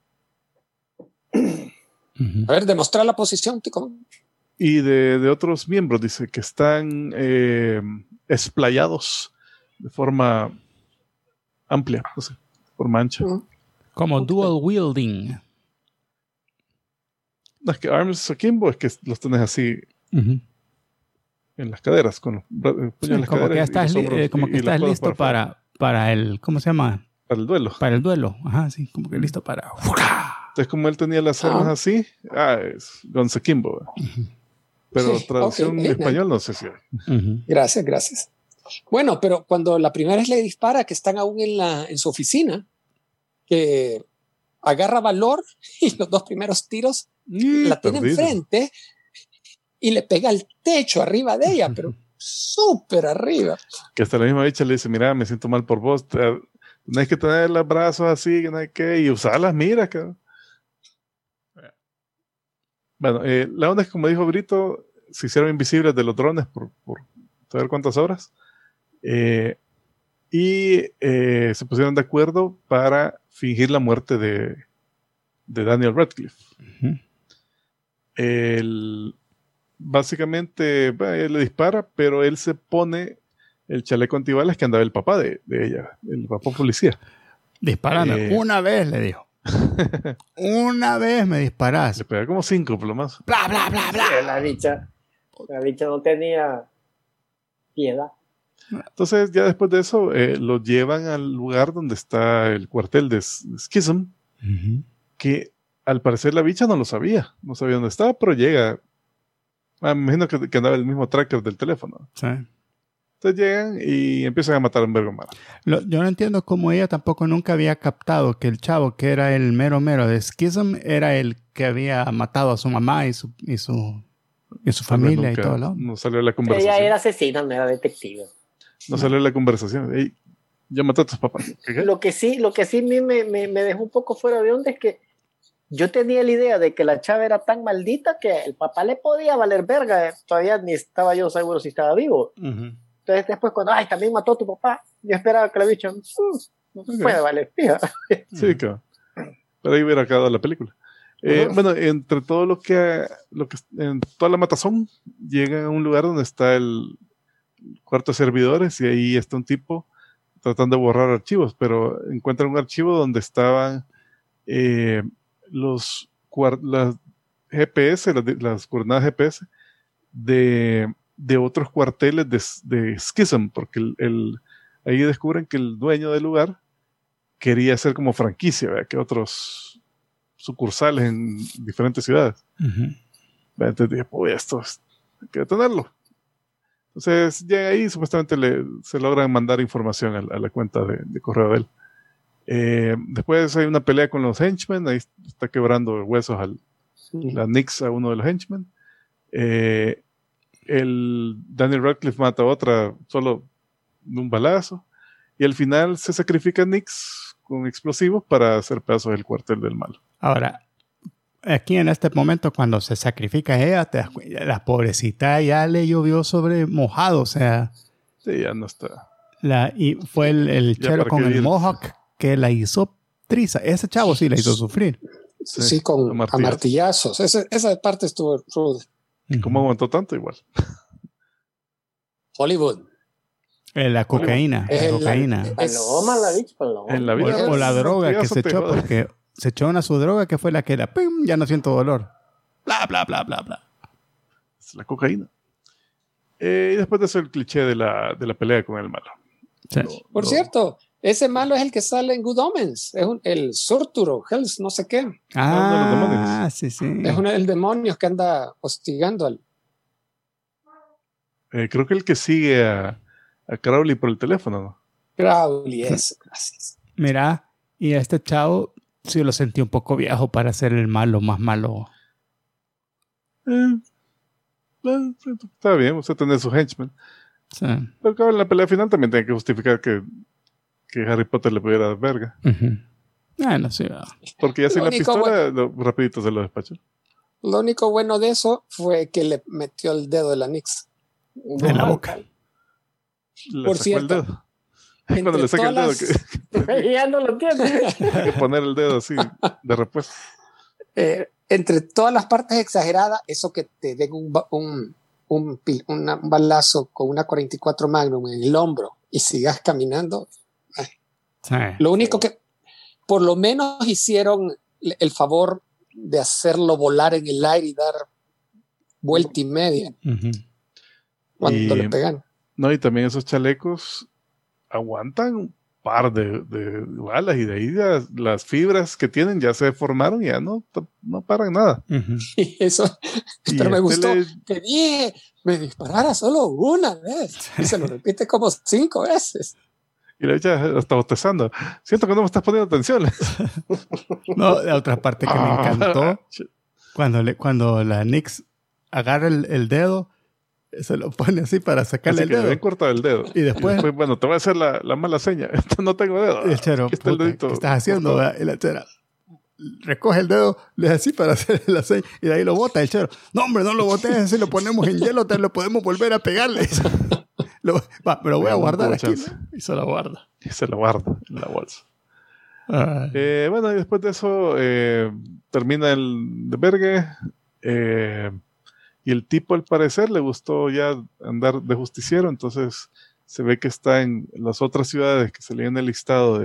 A ver, demostrar la posición, Tico. Y de otros miembros, dice que están esplayados de forma amplia, no sé, forma ancha. Como dual wielding. No, es que arms akimbo es que los tenés así en las caderas, con los puños en las como caderas. Que estás listo para el, ¿cómo se llama? Para el duelo. Para el duelo, ajá, sí, como que listo para... Entonces, como él tenía las armas así, es Guns Akimbo. Pero traducción en español no sé si hay. Gracias. Bueno, pero cuando la primera vez le dispara, que están aún en su oficina, que agarra valor y los dos primeros tiros la tiene enfrente y le pega al techo arriba de ella, pero súper arriba. Que hasta la misma bicha le dice, mira, me siento mal por vos, tenés que tener los brazos así, que no hay que, y usarlas, mira, cabrón. Bueno, la onda es que, como dijo Brito, se hicieron invisibles de los drones por saber cuántas horas. Y se pusieron de acuerdo para fingir la muerte de Daniel Radcliffe. Básicamente, él le dispara, pero él se pone el chaleco antibalas que andaba el papá de ella, el papá policía. Disparame. Una vez, le dijo. Una vez me disparás. Le pega como 5 por lo más. Bla, bla, bla, bla. Sí, la bicha no tenía piedad. Entonces, ya después de eso, lo llevan al lugar donde está el cuartel de Schism, que al parecer la bicha no sabía dónde estaba, pero llega. Me imagino que andaba el mismo tracker del teléfono. Sí. Entonces llegan y empiezan a matar a un vergo más. Yo no entiendo cómo ella tampoco nunca había captado que el chavo que era el mero de Schism era el que había matado a su mamá y su familia y todo lo. No salió la conversación. Ella era asesina, no era detective. No salió la conversación. Ey, ya maté a tus papás. ¿Qué? Lo que sí me dejó un poco fuera de onda es que yo tenía la idea de que la chava era tan maldita que el papá le podía valer verga. Todavía ni estaba yo seguro si estaba vivo. Entonces después cuando, también mató a tu papá, yo esperaba que la bicha no puede valer fija. Sí, claro. Pero ahí hubiera acabado la película. Bueno, entre todo lo que en toda la matazón, llega a un lugar donde está el cuarto de servidores y ahí está un tipo tratando de borrar archivos, pero encuentra un archivo donde estaban las GPS, las coordenadas GPS de otros cuarteles de Schism, porque ahí descubren que el dueño del lugar quería hacer como franquicia, ¿verdad? Que otros sucursales en diferentes ciudades. Entonces dije, pues esto hay que detenerlo. Entonces ya ahí supuestamente se logran mandar información a la cuenta de correo de él. Después hay una pelea con los henchmen, ahí está quebrando huesos la Nix a uno de los henchmen. El Daniel Radcliffe mata a otra solo de un balazo, y al final se sacrifica Nix con explosivos para hacer pedazos del cuartel del malo. Ahora, aquí en este momento cuando se sacrifica ella, la pobrecita ya le llovió sobre mojado, o sea... Sí, ya no está. Y fue el chero con el Mohawk que la hizo triza. Ese chavo sí la hizo sufrir. Sí, con martillazos. Esa parte estuvo rude. ¿Cómo aguantó tanto? Igual. Hollywood. La cocaína. Paloma, la bicha, paloma. En la vida. O la droga que se echó, porque se echó una su droga que fue la que era, ¡pum! Ya no siento dolor. Bla, bla, bla, bla, bla. Es la cocaína. Y después de eso el cliché de la pelea con el malo. Sí. Por cierto, ese malo es el que sale en Good Omens. Es el Surturo, Hells, no sé qué. Uno de los demonios. Sí. Es uno del demonio que anda hostigando al... Creo que el que sigue a Crowley por el teléfono, ¿no? Crowley, eso, gracias. Mira, y a este chavo sí lo sentí un poco viejo para ser el malo más malo. Está bien, usted tiene su henchman. Sí. Pero claro, en la pelea final también tiene que justificar que Harry Potter le pudiera dar verga. Bueno, sí. Porque ya sin la pistola, rapidito se lo despachó. Lo único bueno de eso fue que le metió el dedo de la Nix en la boca. Por cierto, cuando le saca el dedo, ya no lo tiene. Hay que poner el dedo así de repuesto. Entre todas las partes exageradas, eso que te den un balazo con una 44 Magnum en el hombro y sigas caminando. Sí. Lo único que por lo menos hicieron el favor de hacerlo volar en el aire y dar vuelta y media cuando le pegan. No, y también esos chalecos aguantan un par de balas y de ahí las fibras que tienen ya se deformaron y ya no paran nada. Y eso, pero me gustó que me disparara solo una vez y se lo repite como 5 veces. Y la hecha hasta bostezando. Siento que no me estás poniendo atención. No, la otra parte que me encantó, cuando la Nix agarra el dedo, se lo pone así para sacarle el dedo. Le corta el dedo. Y después, bueno, te voy a hacer la mala seña. No tengo dedo. Y el chero, está el dedito, ¿qué estás haciendo? Y la chera recoge el dedo, le hace así para hacer la seña, y de ahí lo bota el chero. No, hombre, no lo botes, así lo ponemos en hielo, te lo podemos volver a pegarle. Me lo voy a guardar aquí, ¿no? Y se lo guarda. Y se lo guarda en la bolsa. Bueno, y después de eso termina el desvergue. Y el tipo, al parecer, le gustó ya andar de justiciero, entonces se ve que está en las otras ciudades que salían en el listado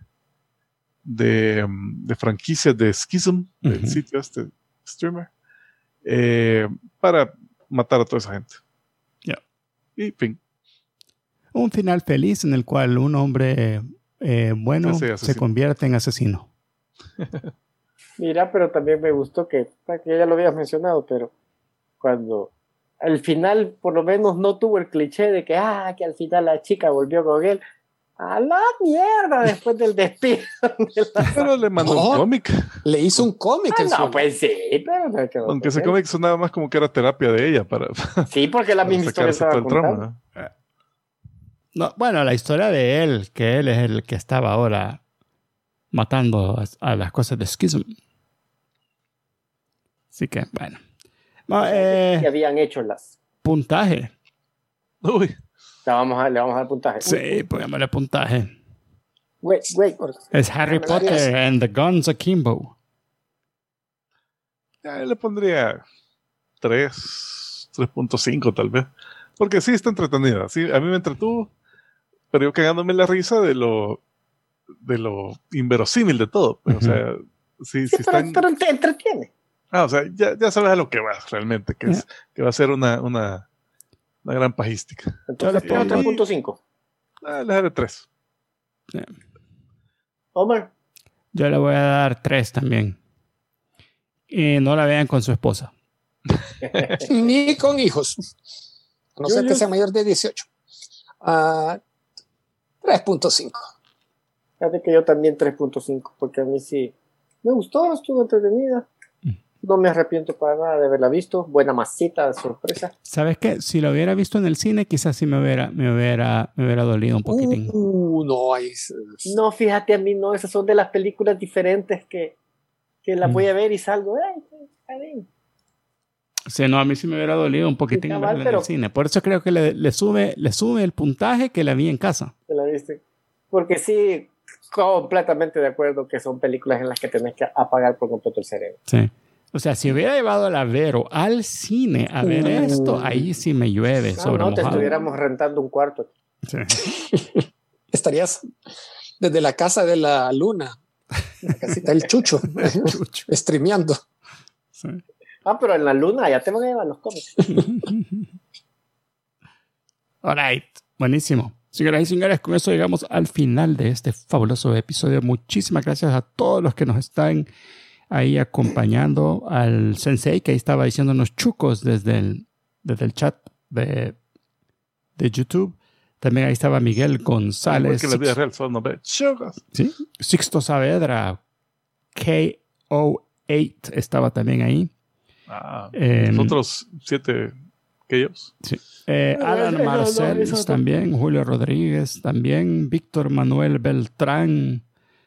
de franquicias de Schism, del sitio este streamer, para matar a toda esa gente. Y fin. Un final feliz en el cual un hombre bueno se convierte en asesino. Mira, pero también me gustó que ya lo habías mencionado, pero cuando al final por lo menos no tuvo el cliché de que al final la chica volvió con él. A la mierda después del despido. Pero le mandó un cómic. Le hizo un cómic. No, pues sí, pero aunque ese cómic sonaba más como que era terapia de ella para sí, porque la misma historia estaba contando. No, bueno, la historia de él, que él es el que estaba ahora matando a las cosas de Schism. Así que, bueno. Que habían hecho las puntaje. Uy. Le vamos a dar puntaje. Sí, pongámosle puntaje. Wait. Es Harry Potter and the Guns Akimbo. Le pondría 3.5 tal vez. Porque sí está entretenida. Sí, a mí me entretuvo, pero yo cagándome la risa de lo inverosímil de todo. Pues, o sea, sí pero te entretiene. O sea, ya sabes a lo que vas realmente, que va a ser una gran pajística. Entonces, 3.5. Le daré 3. Omar. Yo le voy a dar 3 también. Y no la vean con su esposa. Ni con hijos. A no ser que sea mayor de 18. 3.5. Fíjate que yo también 3.5, porque a mí sí me gustó, estuvo entretenida. No me arrepiento para nada de haberla visto. Buena masita, sorpresa. ¿Sabes qué? Si lo hubiera visto en el cine, quizás sí me hubiera dolido un poquitín. No, fíjate, a mí no. Esas son de las películas diferentes que las voy a ver y salgo. Está bien. Sí, no, a mí sí me hubiera dolido un poquitín en el cine. Por eso creo que le sube el puntaje que la vi en casa. ¿Te la viste? Porque sí, completamente de acuerdo que son películas en las que tenés que apagar por completo el cerebro. Sí. O sea, si hubiera llevado a la Vero al cine a ver esto, ahí sí me llueve sobre mojado. Te estuviéramos rentando un cuarto. Sí. Estarías desde la casa de la luna, la casita del Chucho, streameando. Sí. Pero en la luna ya te van a llevar los cómics. All right. Buenísimo. Señoras y señores, con eso llegamos al final de este fabuloso episodio. Muchísimas gracias a todos los que nos están ahí acompañando, al Sensei que ahí estaba diciéndonos chucos desde el chat de YouTube. También ahí estaba Miguel González. Que la vida real son chucos. ¿Sí? Sixto Saavedra, KO8 estaba también ahí. Los otros 7 aquellos. Sí. Alan Marcels también, Julio Rodríguez también, Víctor Manuel Beltrán.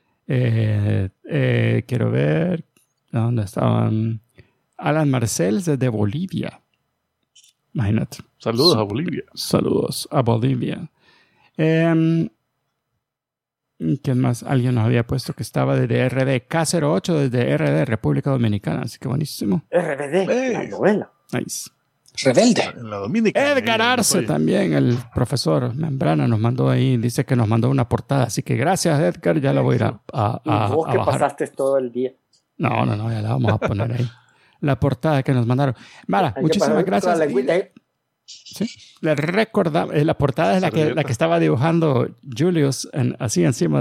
Quiero ver dónde estaban. Alan Marcels desde Bolivia. Imagínate. Saludos a Bolivia. Saludos a Bolivia. ¿Quién más? Alguien nos había puesto que estaba desde RD. K08 desde RD, República Dominicana. Así que buenísimo. RD, la novela. Nice. Rebelde. En la Dominica. Edgar Arce también, el profesor Membrana, nos mandó ahí. Dice que nos mandó una portada. Así que gracias, Edgar. Ya la voy a ir ¿Y vos que bajar. pasaste todo el día? No, ya la vamos a poner ahí. La portada que nos mandaron. Mara, muchísimas gracias. Sí, le recordamos. La portada es la que estaba dibujando Julius así encima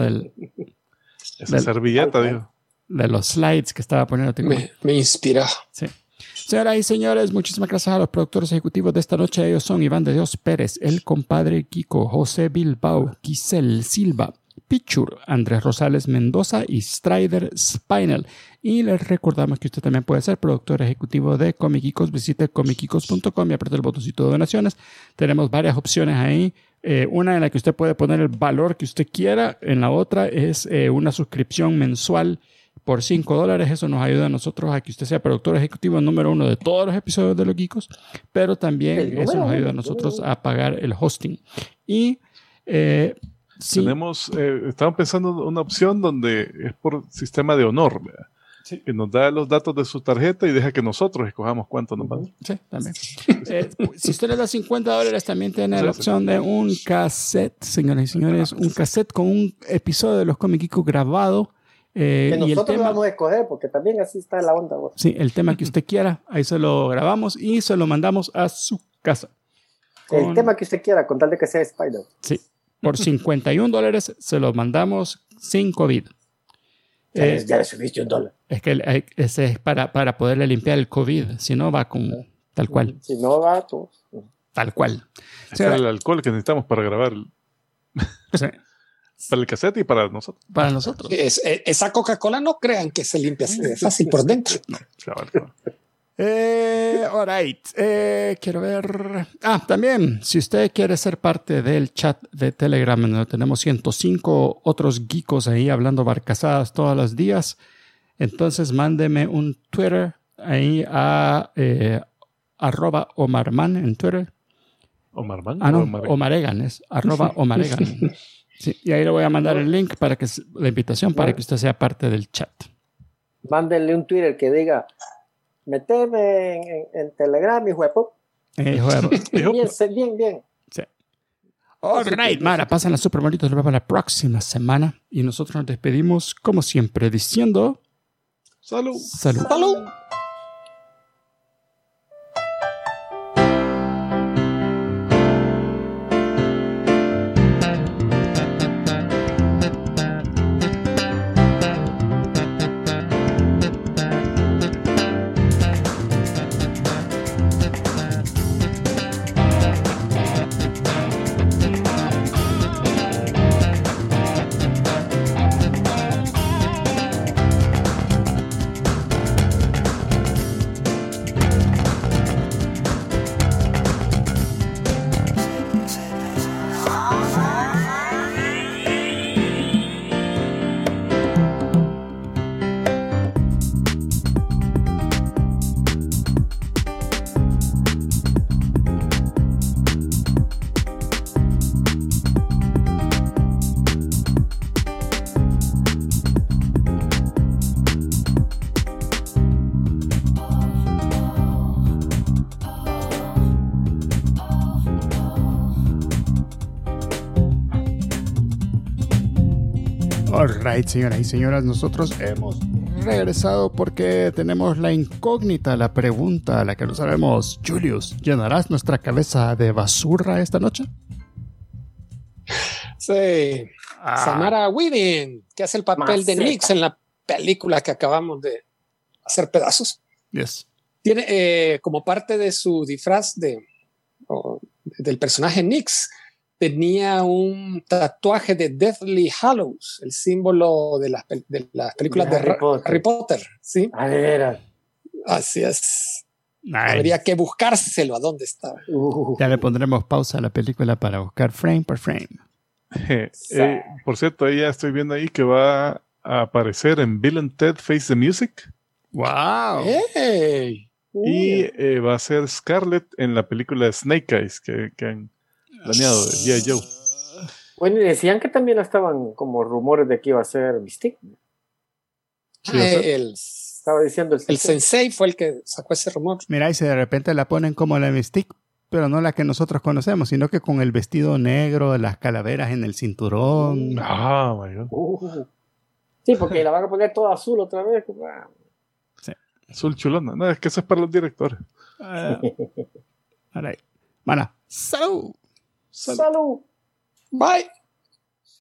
esa servilleta, dijo. De los slides que estaba poniendo. Me inspiró. Sí. Señoras y señores, muchísimas gracias a los productores ejecutivos de esta noche. Ellos son Iván de Dios Pérez, el compadre Kiko, José Bilbao, Giselle Silva, Pichur, Andrés Rosales Mendoza y Strider Spinal. Y les recordamos que usted también puede ser productor ejecutivo de Comic Geekos. Visite comicgeekos.com y apriete el botoncito de donaciones. Tenemos varias opciones ahí. Una en la que usted puede poner el valor que usted quiera. En la otra es una suscripción mensual por $5. Eso nos ayuda a nosotros a que usted sea productor ejecutivo número 1 de todos los episodios de Los Geekos, pero también eso nos ayuda a nosotros a pagar el hosting. Y sí. Estaban pensando en una opción donde es por sistema de honor, ¿verdad? Sí. Que nos da los datos de su tarjeta y deja que nosotros escojamos cuánto nos manda. Sí, también. Si usted le da $50, también tiene la opción de un cassette, señoras y señores, un cassette con un episodio de los Comic Geekos grabado. Que nosotros lo vamos a escoger, porque también así está la onda. Vos. Sí, el tema que usted quiera, ahí se lo grabamos y se lo mandamos a su casa. El tema que usted quiera, con tal de que sea Spider. Sí, por $51 se lo mandamos sin COVID. Ya le subiste $1. Es que ese es para poderle limpiar el COVID, si no va con tal cual. Si no va, tú. Tal cual. Es el alcohol que necesitamos para grabar. Sí. Para el cassette y para nosotros. Para nosotros. Esa Coca-Cola no crean que se limpia así de fácil por dentro. No, chaval. All right. Quiero ver. También, si usted quiere ser parte del chat de Telegram, donde tenemos 105 otros geekos ahí hablando barcazadas todos los días, entonces mándeme un Twitter ahí a @OmarMan en Twitter. ¿Omarman? Omaregan es @Omaregan. Sí, y ahí le voy a mandar el link la invitación para que usted sea parte del chat. Mándenle un Twitter que diga: meteme en Telegram, hijo de pop. Bien. Sí. All right, Mara, pásenla súper bonitos. Nos vemos la próxima semana. Y nosotros nos despedimos, como siempre, diciendo: ¡Salud! ¡Salud! ¡Salud! Alright, señoras y señores, nosotros hemos regresado porque tenemos la incógnita, la pregunta, la que no sabemos. Julius, ¿llenarás nuestra cabeza de basura esta noche? Sí. Samara Weaving, que hace el papel de Nix en la película que acabamos de hacer pedazos. Yes. Tiene como parte de su disfraz del personaje Nix, tenía un tatuaje de Deathly Hallows, el símbolo de las películas de Harry Potter. ¿Sí? A ver. Así es. Nice. Habría que buscárselo a dónde estaba. Ya le pondremos pausa a la película para buscar frame por frame. Por cierto, ahí ya estoy viendo ahí que va a aparecer en Bill and Ted Face the Music. ¡Wow! ¡Hey! Y va a ser Scarlett en la película de Snake Eyes que han planeado de G.I. Joe. Bueno, y decían que también estaban como rumores de que iba a ser Mystique. Sí, Estaba diciendo el Sensei fue el que sacó ese rumor. Mira, y si de repente la ponen como la Mystique, pero no la que nosotros conocemos, sino que con el vestido negro, las calaveras en el cinturón. Ah, my God. Sí, porque la van a poner toda azul otra vez. Sí. Azul chulona. No, es que eso es para los directores. All right. Mana, salud. ¡Salud! Bye.